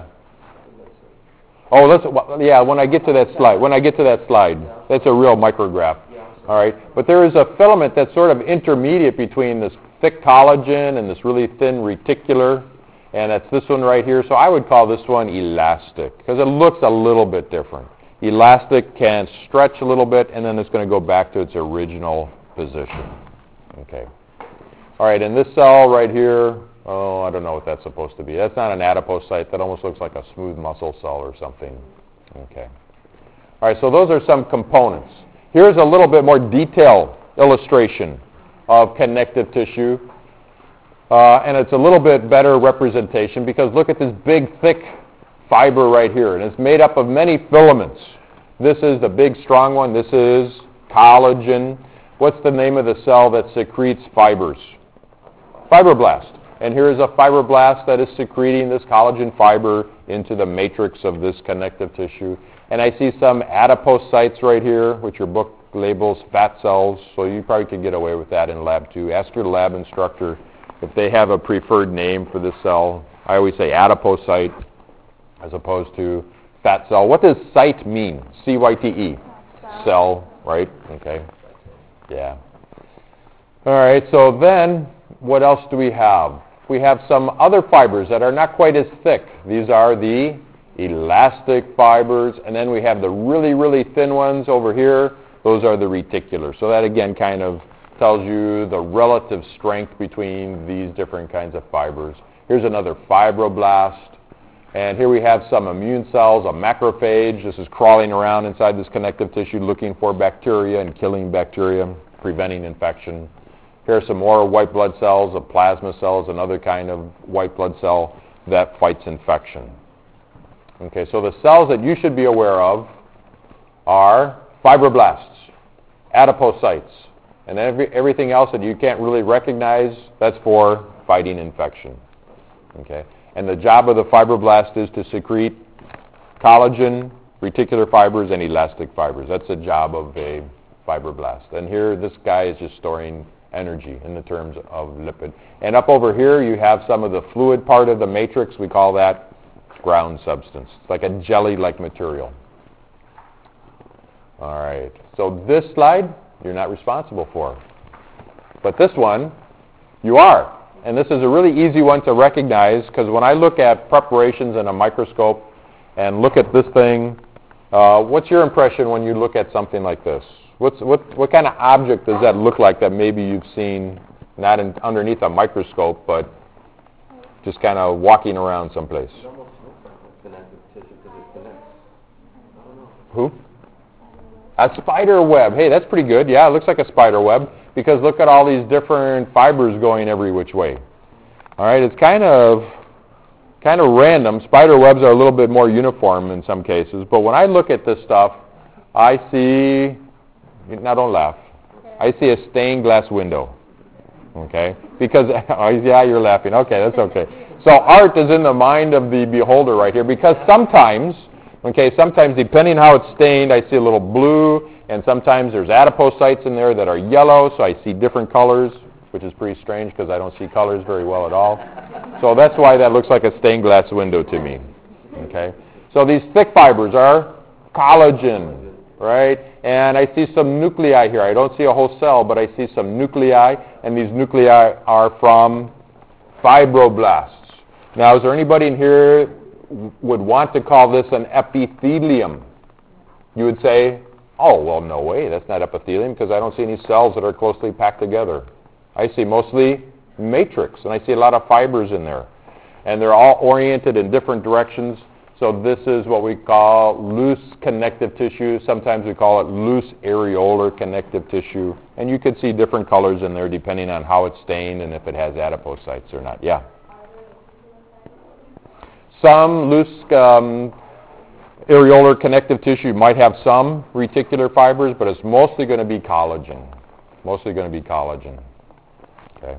Oh, let's, yeah, when I get to that slide, when I get to that slide, yeah. That's a real micrograph. Yeah, all right, but there is a filament that's sort of intermediate between this thick collagen and this really thin reticular, and that's this one right here. So I would call this one elastic because it looks a little bit different. Elastic can stretch a little bit, and then it's going to go back to its original position. Okay. All right, and this cell right here, oh, I don't know what that's supposed to be. That's not an adipocyte. That almost looks like a smooth muscle cell or something. Okay. All right, so those are some components. Here's a little bit more detailed illustration of connective tissue. Uh, and it's a little bit better representation because look at this big, thick fiber right here. And it's made up of many filaments. This is the big, strong one. This is collagen. What's the name of the cell that secretes fibers? Fibroblast. And here's a fibroblast that is secreting this collagen fiber into the matrix of this connective tissue. And I see some adipocytes right here, which your book labels fat cells, so you probably could get away with that in lab too. Ask your lab instructor if they have a preferred name for this cell. I always say adipocyte as opposed to fat cell. What does cyte mean? C Y T E. Cell, right? Okay. Yeah. All right, so then what else do we have? We have some other fibers that are not quite as thick. These are the elastic fibers, and then we have the really, really thin ones over here. Those are the reticular. So that, again, kind of tells you the relative strength between these different kinds of fibers. Here's another fibroblast. And here we have some immune cells, a macrophage. This is crawling around inside this connective tissue looking for bacteria and killing bacteria, preventing infection. Here are some more white blood cells, a plasma cell is another kind of white blood cell that fights infection. Okay, so the cells that you should be aware of are fibroblasts, adipocytes, and every, everything else that you can't really recognize, that's for fighting infection. Okay, and the job of the fibroblast is to secrete collagen, reticular fibers, and elastic fibers. That's the job of a fibroblast. And here, this guy is just storing energy in the terms of lipid. And up over here, you have some of the fluid part of the matrix. We call that ground substance. It's like a jelly-like material. All right. So this slide, you're not responsible for. But this one, you are. And this is a really easy one to recognize because when I look at preparations in a microscope and look at this thing, uh, what's your impression when you look at something like this? What's, what, what kind of object does that look like that maybe you've seen not in, underneath a microscope, but just kind of walking around someplace? It almost looks like a connective tissue because it connects. I don't know. Who? A spider web. Hey, that's pretty good. Yeah, it looks like a spider web because look at all these different fibers going every which way. All right, it's kind of kind of random. Spider webs are a little bit more uniform in some cases, but when I look at this stuff, I see, now don't laugh, I see a stained glass window. Okay, because, oh, yeah, you're laughing. Okay, that's okay. So art is in the mind of the beholder right here because sometimes, okay, sometimes depending how it's stained, I see a little blue, and sometimes there's adipocytes in there that are yellow, so I see different colors, which is pretty strange because I don't see colors very well at all. So that's why that looks like a stained glass window to me. Okay, so these thick fibers are collagen, right? And I see some nuclei here. I don't see a whole cell, but I see some nuclei, and these nuclei are from fibroblasts. Now, is there anybody in here would want to call this an epithelium? You would say, oh, well, no way, that's not epithelium because I don't see any cells that are closely packed together. I see mostly matrix, and I see a lot of fibers in there. And they're all oriented in different directions. So this is what we call loose connective tissue. Sometimes we call it loose areolar connective tissue. And you could see different colors in there depending on how it's stained and if it has adipocytes or not. Yeah? Some loose um, areolar connective tissue might have some reticular fibers, but it's mostly going to be collagen. Mostly going to be collagen. Okay.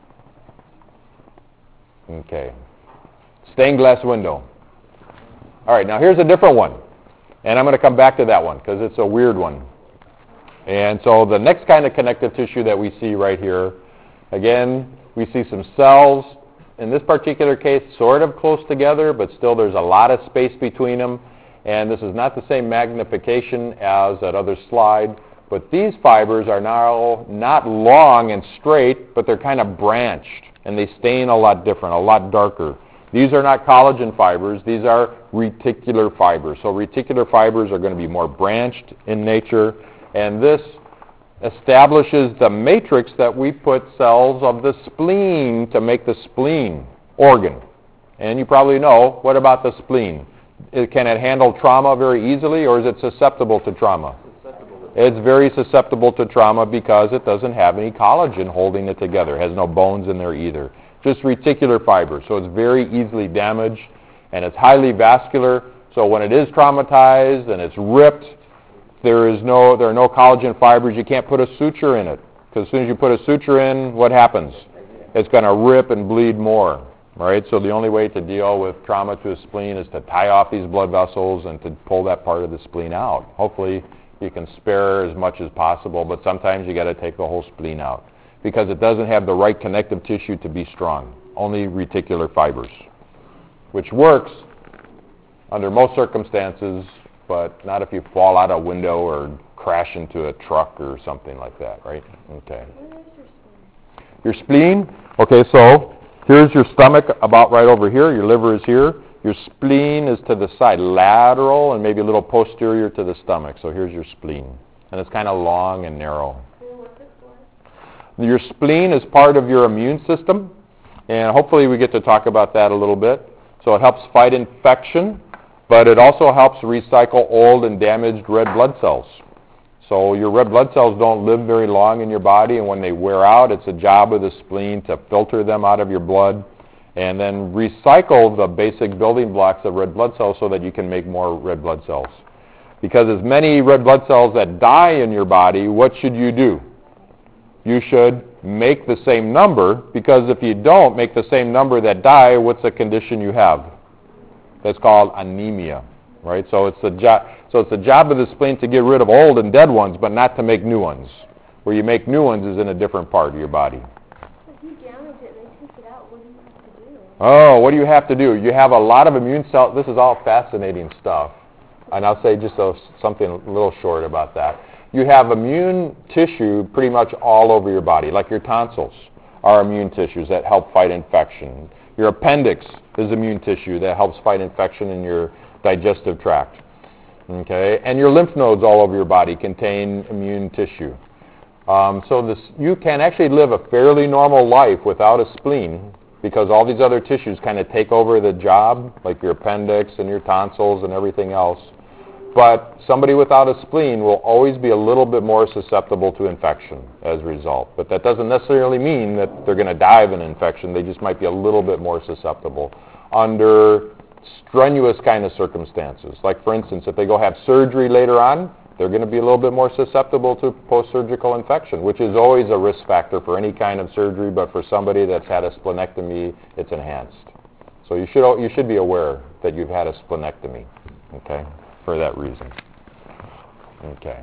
Okay. Stained glass window. All right, now here's a different one. And I'm going to come back to that one because it's a weird one. And so the next kind of connective tissue that we see right here, again, we see some cells. In this particular case, sort of close together, but still there's a lot of space between them. And this is not the same magnification as that other slide. But these fibers are now not long and straight, but they're kind of branched. And they stain a lot different, a lot darker. These are not collagen fibers. These are reticular fibers. So reticular fibers are going to be more branched in nature. And this establishes the matrix that we put cells of the spleen to make the spleen organ. And you probably know, what about the spleen? It, can it handle trauma very easily, or is it susceptible to trauma? Susceptible. It's very susceptible to trauma because it doesn't have any collagen holding it together. It has no bones in there either. Just reticular fibers, so it's very easily damaged, and it's highly vascular, so when it is traumatized and it's ripped, there is no, there are no collagen fibers. You can't put a suture in it, because as soon as you put a suture in, what happens? it's going to rip and bleed more. Right? So the only way to deal with trauma to a spleen is to tie off these blood vessels and to pull that part of the spleen out. Hopefully you can spare as much as possible, but sometimes you got to take the whole spleen out because it doesn't have the right connective tissue to be strong, only reticular fibers, which works under most circumstances, but not if you fall out a window or crash into a truck or something like that, right? Okay. Your spleen? Okay, so here's your stomach about right over here. Your liver is here. Your spleen is to the side, lateral and maybe a little posterior to the stomach. So here's your spleen. And it's kind of long and narrow. Your spleen is part of your immune system. And hopefully we get to talk about that a little bit. So it helps fight infection, but it also helps recycle old and damaged red blood cells. So your red blood cells don't live very long in your body, and when they wear out, it's a job of the spleen to filter them out of your blood and then recycle the basic building blocks of red blood cells so that you can make more red blood cells. Because as many red blood cells that die in your body, what should you do? You should make the same number, because if you don't make the same number that die, what's the condition you have? That's called anemia, right? So it's the job. So it's the job of the spleen to get rid of old and dead ones, but not to make new ones. Where you make new ones is in a different part of your body. If you damage it and they take it out, what do you have to do? Oh, what do you have to do? You have a lot of immune cells. This is all fascinating stuff. And I'll say just a, something a little short about that. You have immune tissue pretty much all over your body, like your tonsils are immune tissues that help fight infection. Your appendix is immune tissue that helps fight infection in your digestive tract. Okay, and your lymph nodes all over your body contain immune tissue. Um, so this, you can actually live a fairly normal life without a spleen because all these other tissues kind of take over the job, like your appendix and your tonsils and everything else. But somebody without a spleen will always be a little bit more susceptible to infection as a result. But that doesn't necessarily mean that they're going to die of an infection. They just might be a little bit more susceptible under strenuous kind of circumstances. Like, for instance, if they go have surgery later on, they're going to be a little bit more susceptible to post-surgical infection, which is always a risk factor for any kind of surgery, but for somebody that's had a splenectomy, it's enhanced. So you should you should be aware that you've had a splenectomy, okay, for that reason. Okay.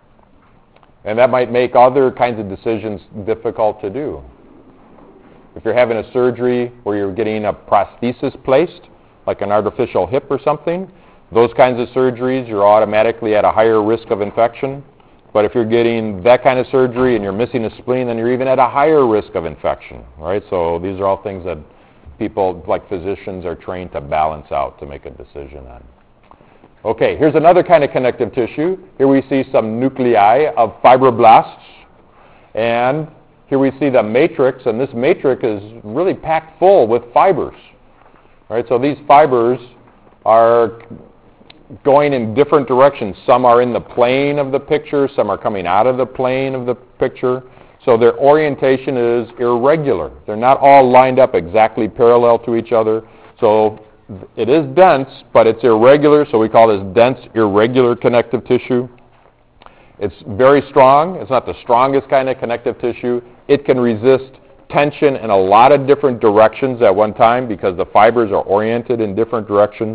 And that might make other kinds of decisions difficult to do. If you're having a surgery where you're getting a prosthesis placed, like an artificial hip or something, those kinds of surgeries, you're automatically at a higher risk of infection. But if you're getting that kind of surgery and you're missing a spleen, then you're even at a higher risk of infection, right? So these are all things that people, like physicians, are trained to balance out to make a decision on. Okay, here's another kind of connective tissue. Here we see some nuclei of fibroblasts. And here we see the matrix, and this matrix is really packed full with fibers. Right, so these fibers are going in different directions. Some are in the plane of the picture, some are coming out of the plane of the picture. So their orientation is irregular. They're not all lined up exactly parallel to each other. So it is dense, but it's irregular, so we call this dense irregular connective tissue. It's very strong. It's not the strongest kind of connective tissue. It can resist tension in a lot of different directions at one time because the fibers are oriented in different directions.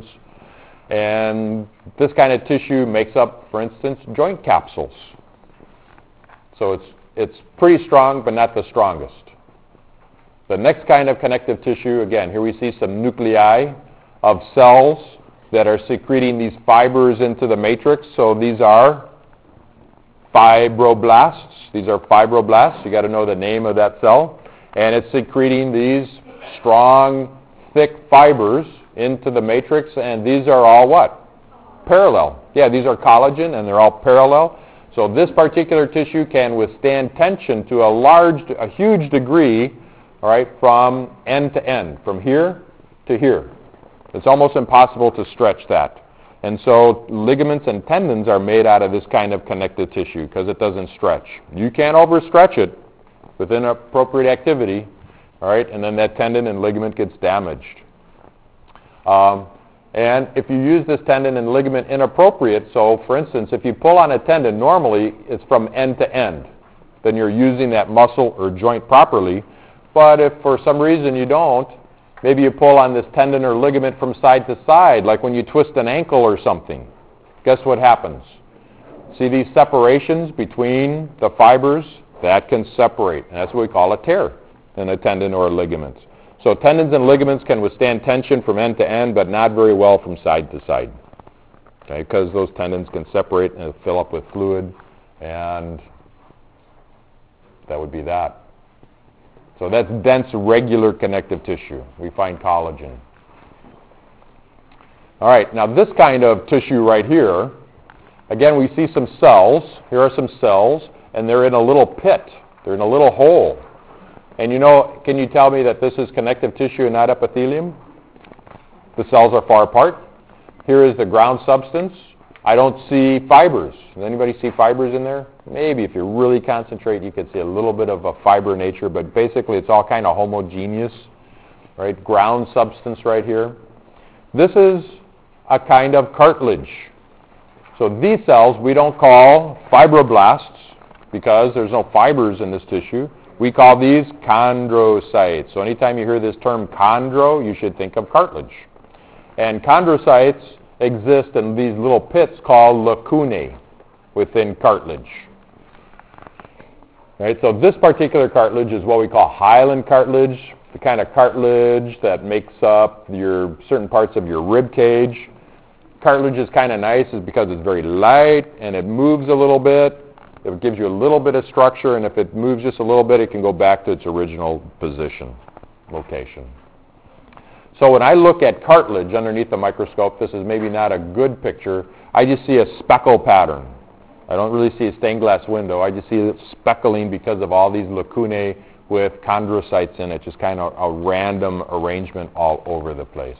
And this kind of tissue makes up, for instance, joint capsules. So it's it's pretty strong, but not the strongest. The next kind of connective tissue, again, here we see some nuclei of cells that are secreting these fibers into the matrix. So these are fibroblasts. These are fibroblasts. You got to know the name of that cell. And it's secreting these strong, thick fibers into the matrix, and these are all what? Parallel. Yeah, these are collagen, and they're all parallel. So this particular tissue can withstand tension to a large, a huge degree, all right, from end to end, from here to here. It's almost impossible to stretch that. And so ligaments and tendons are made out of this kind of connective tissue because it doesn't stretch. You can't overstretch it with inappropriate activity, all right, and then that tendon and ligament gets damaged. Um, and if you use this tendon and ligament inappropriate, so for instance, if you pull on a tendon, normally it's from end to end. Then you're using that muscle or joint properly. but if for some reason you don't, maybe you pull on this tendon or ligament from side to side, like when you twist an ankle or something. Guess what happens? See these separations between the fibers? That can separate, and that's what we call a tear in a tendon or a ligament. So tendons and ligaments can withstand tension from end to end, but not very well from side to side. Okay, because those tendons can separate and fill up with fluid, and that would be that. So that's dense, regular connective tissue. We find collagen. All right, now this kind of tissue right here, again, we see some cells. Here are some cells, and they're in a little pit. They're in a little hole. And you know, can you tell me that this is connective tissue and not epithelium? The cells are far apart. Here is the ground substance. I don't see fibers. Does anybody see fibers in there? Maybe if you really concentrate, you could see a little bit of a fiber nature, but basically it's all kind of homogeneous, right? Ground substance right here. This is a kind of cartilage. So these cells we don't call fibroblasts because there's no fibers in this tissue. We call these chondrocytes. So anytime you hear this term chondro, you should think of cartilage. And chondrocytes exist in these little pits called lacunae within cartilage. Right, so this particular cartilage is what we call hyaline cartilage, the kind of cartilage that makes up your certain parts of your rib cage. Cartilage is kind of nice is because it's very light and it moves a little bit. It gives you a little bit of structure, and if it moves just a little bit, it can go back to its original position, location. So when I look at cartilage underneath the microscope, this is maybe not a good picture. I just see a speckle pattern. I don't really see a stained glass window. I just see it speckling because of all these lacunae with chondrocytes in it, just kind of a random arrangement all over the place.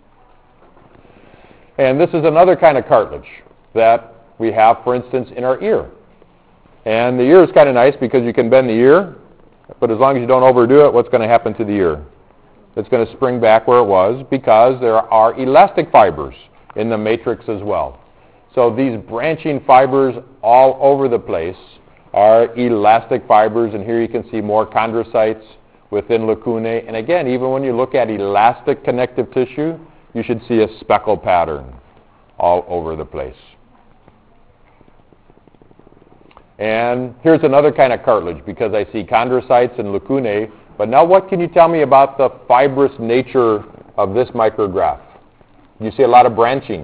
And this is another kind of cartilage that we have, for instance, in our ear. And the ear is kind of nice because you can bend the ear, but as long as you don't overdo it, what's going to happen to the ear? It's going to spring back where it was because there are elastic fibers in the matrix as well. So these branching fibers all over the place are elastic fibers, and here you can see more chondrocytes within lacunae. And again, even when you look at elastic connective tissue, you should see a speckle pattern all over the place. And here's another kind of cartilage because I see chondrocytes and lacunae. But now what can you tell me about the fibrous nature of this micrograph? You see a lot of branching.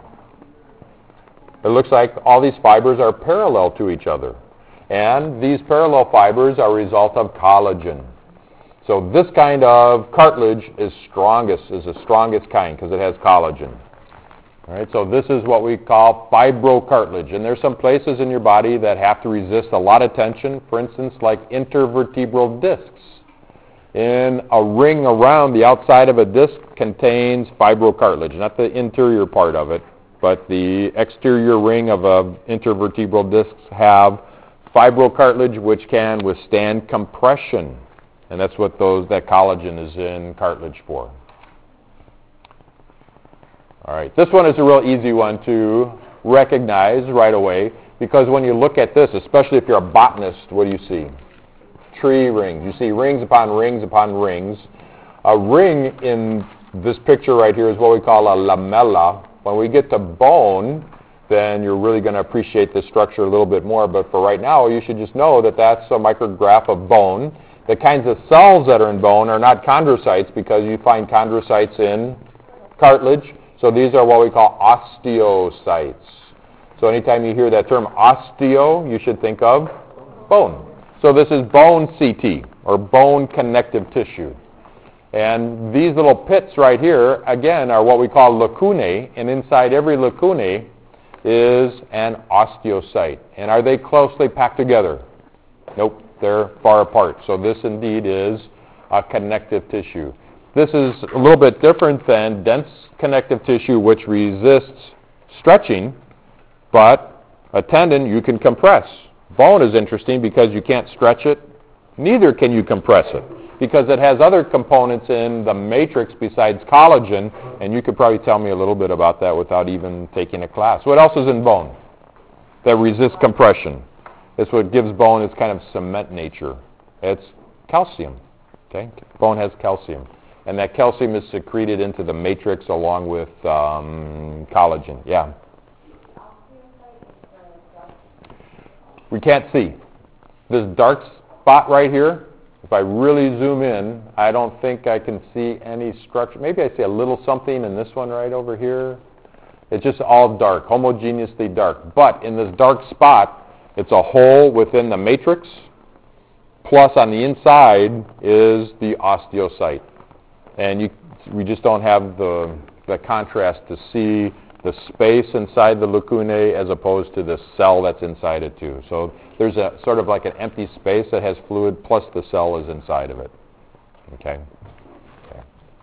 It looks like all these fibers are parallel to each other. And these parallel fibers are a result of collagen. So this kind of cartilage is strongest, is the strongest kind because it has collagen. All right, so this is what we call fibrocartilage. And there's some places in your body that have to resist a lot of tension, for instance, like intervertebral discs. In a ring around the outside of a disc contains fibrocartilage, not the interior part of it, but the exterior ring of a intervertebral discs have fibrocartilage which can withstand compression. And that's what those that collagen is in cartilage for. All right, this one is a real easy one to recognize right away because when you look at this, especially if you're a botanist, what do you see? Tree rings. You see rings upon rings upon rings. A ring in this picture right here is what we call a lamella. When we get to bone, then you're really going to appreciate this structure a little bit more. But for right now, you should just know that that's a micrograph of bone. The kinds of cells that are in bone are not chondrocytes because you find chondrocytes in cartilage. So these are what we call osteocytes. So anytime you hear that term osteo, you should think of bone. So this is bone C T, or bone connective tissue. And these little pits right here, again, are what we call lacunae, and inside every lacunae is an osteocyte. And are they closely packed together? Nope, they're far apart. So this indeed is a connective tissue. This is a little bit different than dense connective tissue, which resists stretching, but a tendon you can compress. Bone is interesting because you can't stretch it. Neither can you compress it because it has other components in the matrix besides collagen, and you could probably tell me a little bit about that without even taking a class. What else is in bone that resists compression? It's what gives bone its kind of cement nature. It's calcium. Okay, bone has calcium. And that calcium is secreted into the matrix along with um, collagen. Yeah. We can't see. This dark spot right here, if I really zoom in, I don't think I can see any structure. Maybe I see a little something in this one right over here. It's just all dark, homogeneously dark. But in this dark spot, it's a hole within the matrix, plus on the inside is the osteocyte. And you, we just don't have the, the contrast to see the space inside the lacunae as opposed to the cell that's inside it too. So there's a sort of like an empty space that has fluid plus the cell is inside of it. Okay? Okay.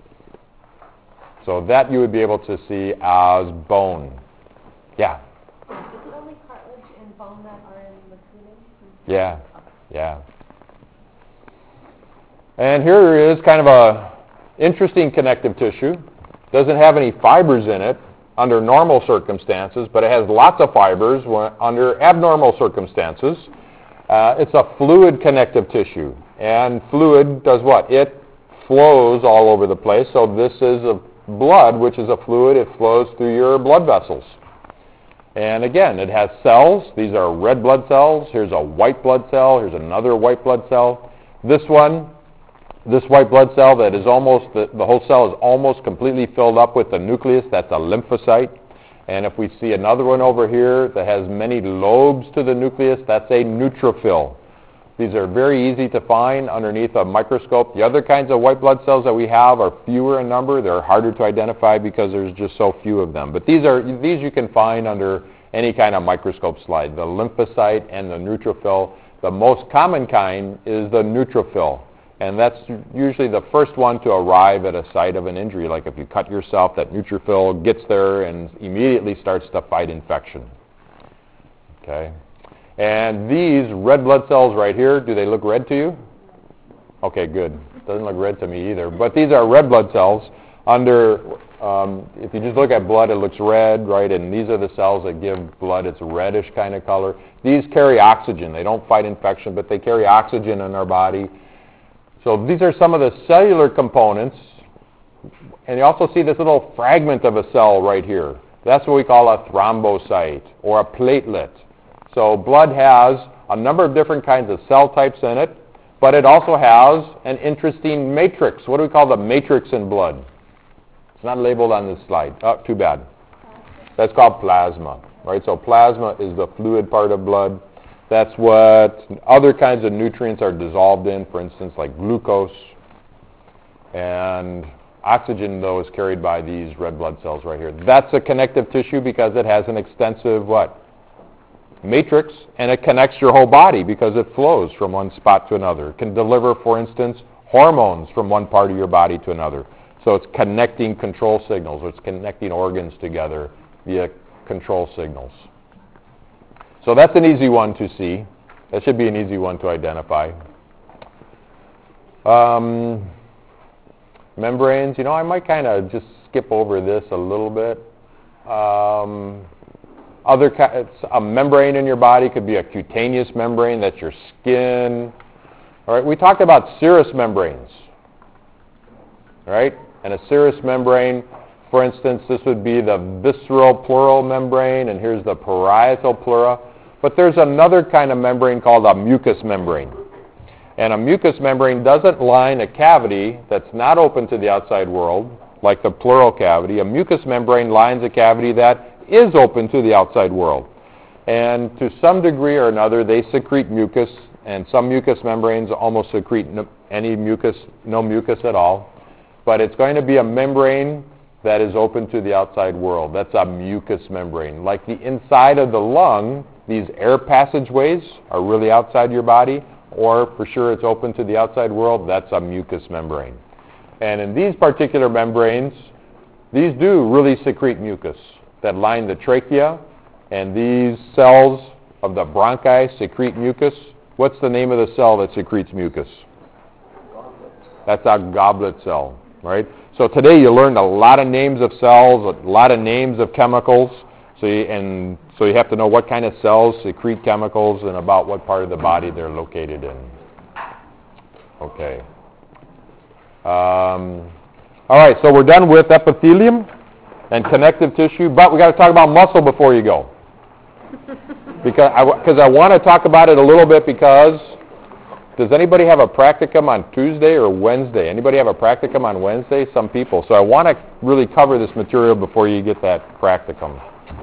So that you would be able to see as bone. Yeah? Is it only cartilage and bone that are in lacunae? Yeah. Yeah. And here is kind of a interesting connective tissue. Doesn't have any fibers in it under normal circumstances, but it has lots of fibers when, under abnormal circumstances. Uh, it's a fluid connective tissue. And fluid does what? It flows all over the place. So this is a blood, which is a fluid. It flows through your blood vessels. And again, it has cells. These are red blood cells. Here's a white blood cell. Here's another white blood cell. This one, this white blood cell that is almost, the, the whole cell is almost completely filled up with the nucleus. That's a lymphocyte. And if we see another one over here that has many lobes to the nucleus, that's a neutrophil. These are very easy to find underneath a microscope. The other kinds of white blood cells that we have are fewer in number. They're harder to identify because there's just so few of them. But these are these you can find under any kind of microscope slide. The lymphocyte and the neutrophil. The most common kind is the neutrophil. And that's usually the first one to arrive at a site of an injury. Like if you cut yourself, that neutrophil gets there and immediately starts to fight infection. Okay? And these red blood cells right here, do they look red to you? Okay, good. Doesn't look red to me either. But these are red blood cells. Under, um, if you just look at blood, it looks red, right? And these are the cells that give blood its reddish kind of color. These carry oxygen. They don't fight infection, but they carry oxygen in our body. So these are some of the cellular components. And you also see this little fragment of a cell right here. That's what we call a thrombocyte or a platelet. So blood has a number of different kinds of cell types in it, but it also has an interesting matrix. What do we call the matrix in blood? It's not labeled on this slide. Oh, too bad. That's called plasma, right? So plasma is the fluid part of blood. That's what other kinds of nutrients are dissolved in, for instance, like glucose. And oxygen, though, is carried by these red blood cells right here. That's a connective tissue because it has an extensive, what? Matrix, and it connects your whole body because it flows from one spot to another. It can deliver, for instance, hormones from one part of your body to another. So it's connecting control signals, or it's connecting organs together via control signals. So that's an easy one to see. That should be an easy one to identify. Um, membranes, you know, I might kind of just skip over this a little bit. Um, other ki- a membrane in your body could be a cutaneous membrane. That's your skin. All right, we talked about serous membranes. All right, and a serous membrane, for instance, this would be the visceral pleural membrane, and here's the parietal pleura. But there's another kind of membrane called a mucous membrane. And a mucous membrane doesn't line a cavity that's not open to the outside world, like the pleural cavity. A mucous membrane lines a cavity that is open to the outside world. And to some degree or another, they secrete mucus, and some mucous membranes almost secrete no, any mucus, no mucus at all. But it's going to be a membrane that is open to the outside world. That's a mucous membrane. Like the inside of the lung, these air passageways are really outside your body, or for sure it's open to the outside world, that's a mucous membrane. And in these particular membranes, these do really secrete mucus that line the trachea, and these cells of the bronchi secrete mucus. What's the name of the cell that secretes mucus? That's a goblet cell, right? So today you learned a lot of names of cells, a lot of names of chemicals, so you, and so you have to know what kind of cells secrete chemicals and about what part of the body they're located in. Okay. Um, all right, so we're done with epithelium and connective tissue, but we got to talk about muscle before you go. Because I, because I want to talk about it a little bit because does anybody have a practicum on Tuesday or Wednesday? Anybody have a practicum on Wednesday? Some people. So I want to really cover this material before you get that practicum.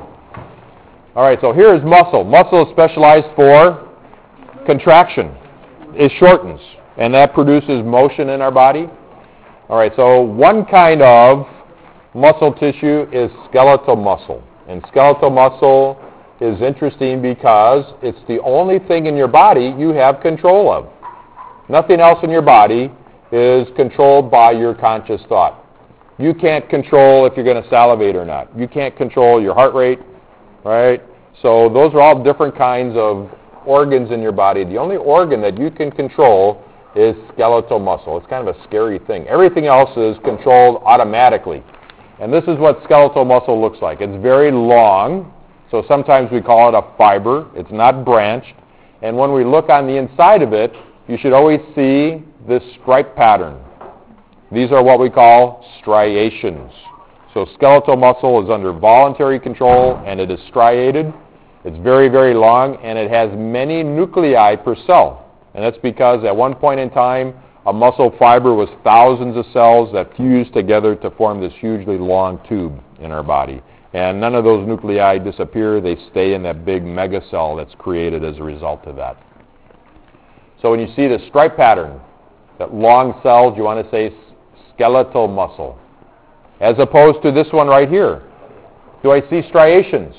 All right, so here is muscle. Muscle is specialized for contraction. It shortens, and that produces motion in our body. All right, so one kind of muscle tissue is skeletal muscle. And skeletal muscle is interesting because it's the only thing in your body you have control of. Nothing else in your body is controlled by your conscious thought. You can't control if you're going to salivate or not. You can't control your heart rate, right? So those are all different kinds of organs in your body. The only organ that you can control is skeletal muscle. It's kind of a scary thing. Everything else is controlled automatically. And this is what skeletal muscle looks like. It's very long, so sometimes we call it a fiber. It's not branched. And when we look on the inside of it, you should always see this stripe pattern. These are what we call striations. So skeletal muscle is under voluntary control, and it is striated. It's very, very long, and it has many nuclei per cell. And that's because at one point in time, a muscle fiber was thousands of cells that fused together to form this hugely long tube in our body. And none of those nuclei disappear. They stay in that big megacell that's created as a result of that. So when you see the stripe pattern, that long cells, you want to say skeletal muscle. As opposed to this one right here. Do I see striations?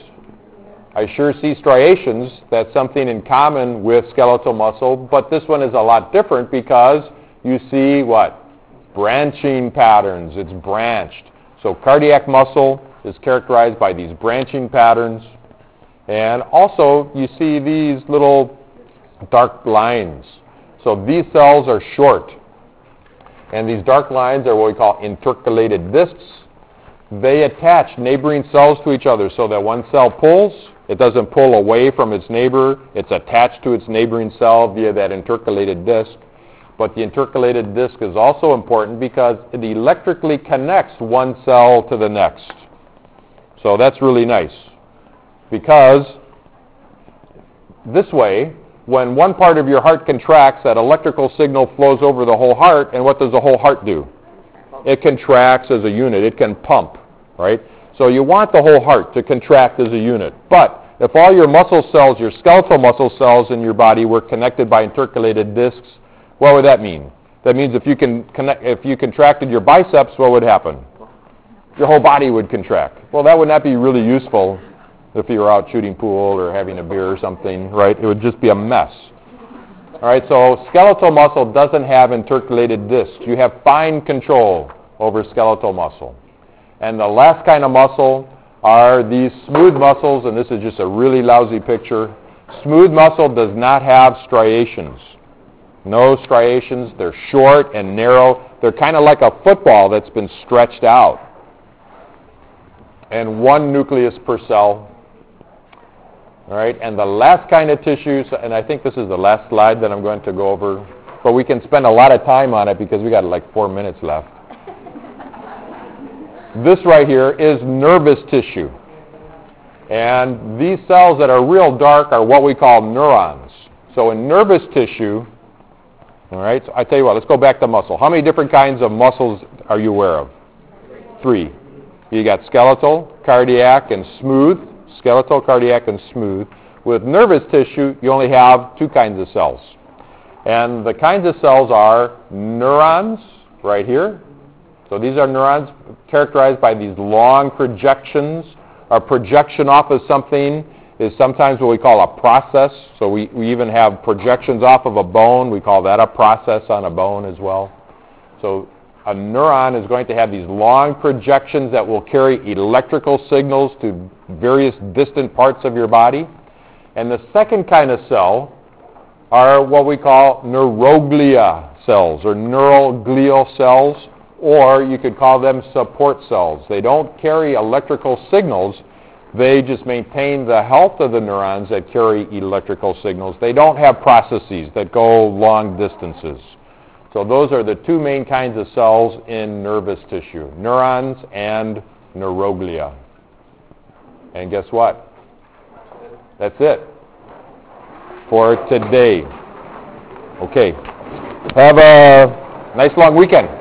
I sure see striations. That's something in common with skeletal muscle, but this one is a lot different because you see what? Branching patterns. It's branched. So cardiac muscle is characterized by these branching patterns. And also you see these little dark lines. So these cells are short. And these dark lines are what we call intercalated discs. They attach neighboring cells to each other so that one cell pulls. It doesn't pull away from its neighbor. It's attached to its neighboring cell via that intercalated disc. But the intercalated disc is also important because it electrically connects one cell to the next. So that's really nice. Because this way, when one part of your heart contracts, that electrical signal flows over the whole heart, and what does the whole heart do? It contracts as a unit. It can pump, right? So you want the whole heart to contract as a unit. But if all your muscle cells, your skeletal muscle cells in your body were connected by intercalated discs, what would that mean? That means if you can connect, if you contracted your biceps, what would happen? Your whole body would contract. Well, that would not be really useful if you were out shooting pool or having a beer or something, right? It would just be a mess. All right, so skeletal muscle doesn't have intercalated discs. You have fine control over skeletal muscle. And the last kind of muscle are these smooth muscles, and this is just a really lousy picture. Smooth muscle does not have striations. No striations. They're short and narrow. They're kind of like a football that's been stretched out. And one nucleus per cell. All right, and the last kind of tissues, and I think this is the last slide that I'm going to go over, but we can spend a lot of time on it because we got like four minutes left. This right here is nervous tissue. And these cells that are real dark are what we call neurons. So in nervous tissue, all right, so I tell you what, let's go back to muscle. How many different kinds of muscles are you aware of? Three. You got skeletal, cardiac, and smooth. Skeletal, cardiac, and smooth. With nervous tissue, you only have two kinds of cells. And the kinds of cells are neurons, right here. So these are neurons characterized by these long projections. A projection off of something is sometimes what we call a process. So we, we even have projections off of a bone. We call that a process on a bone as well. So a neuron is going to have these long projections that will carry electrical signals to various distant parts of your body. And the second kind of cell are what we call neuroglia cells or neural glial cells, or you could call them support cells. They don't carry electrical signals. They just maintain the health of the neurons that carry electrical signals. They don't have processes that go long distances. So those are the two main kinds of cells in nervous tissue, neurons and neuroglia. And guess what? That's it for today. Okay. Have a nice long weekend.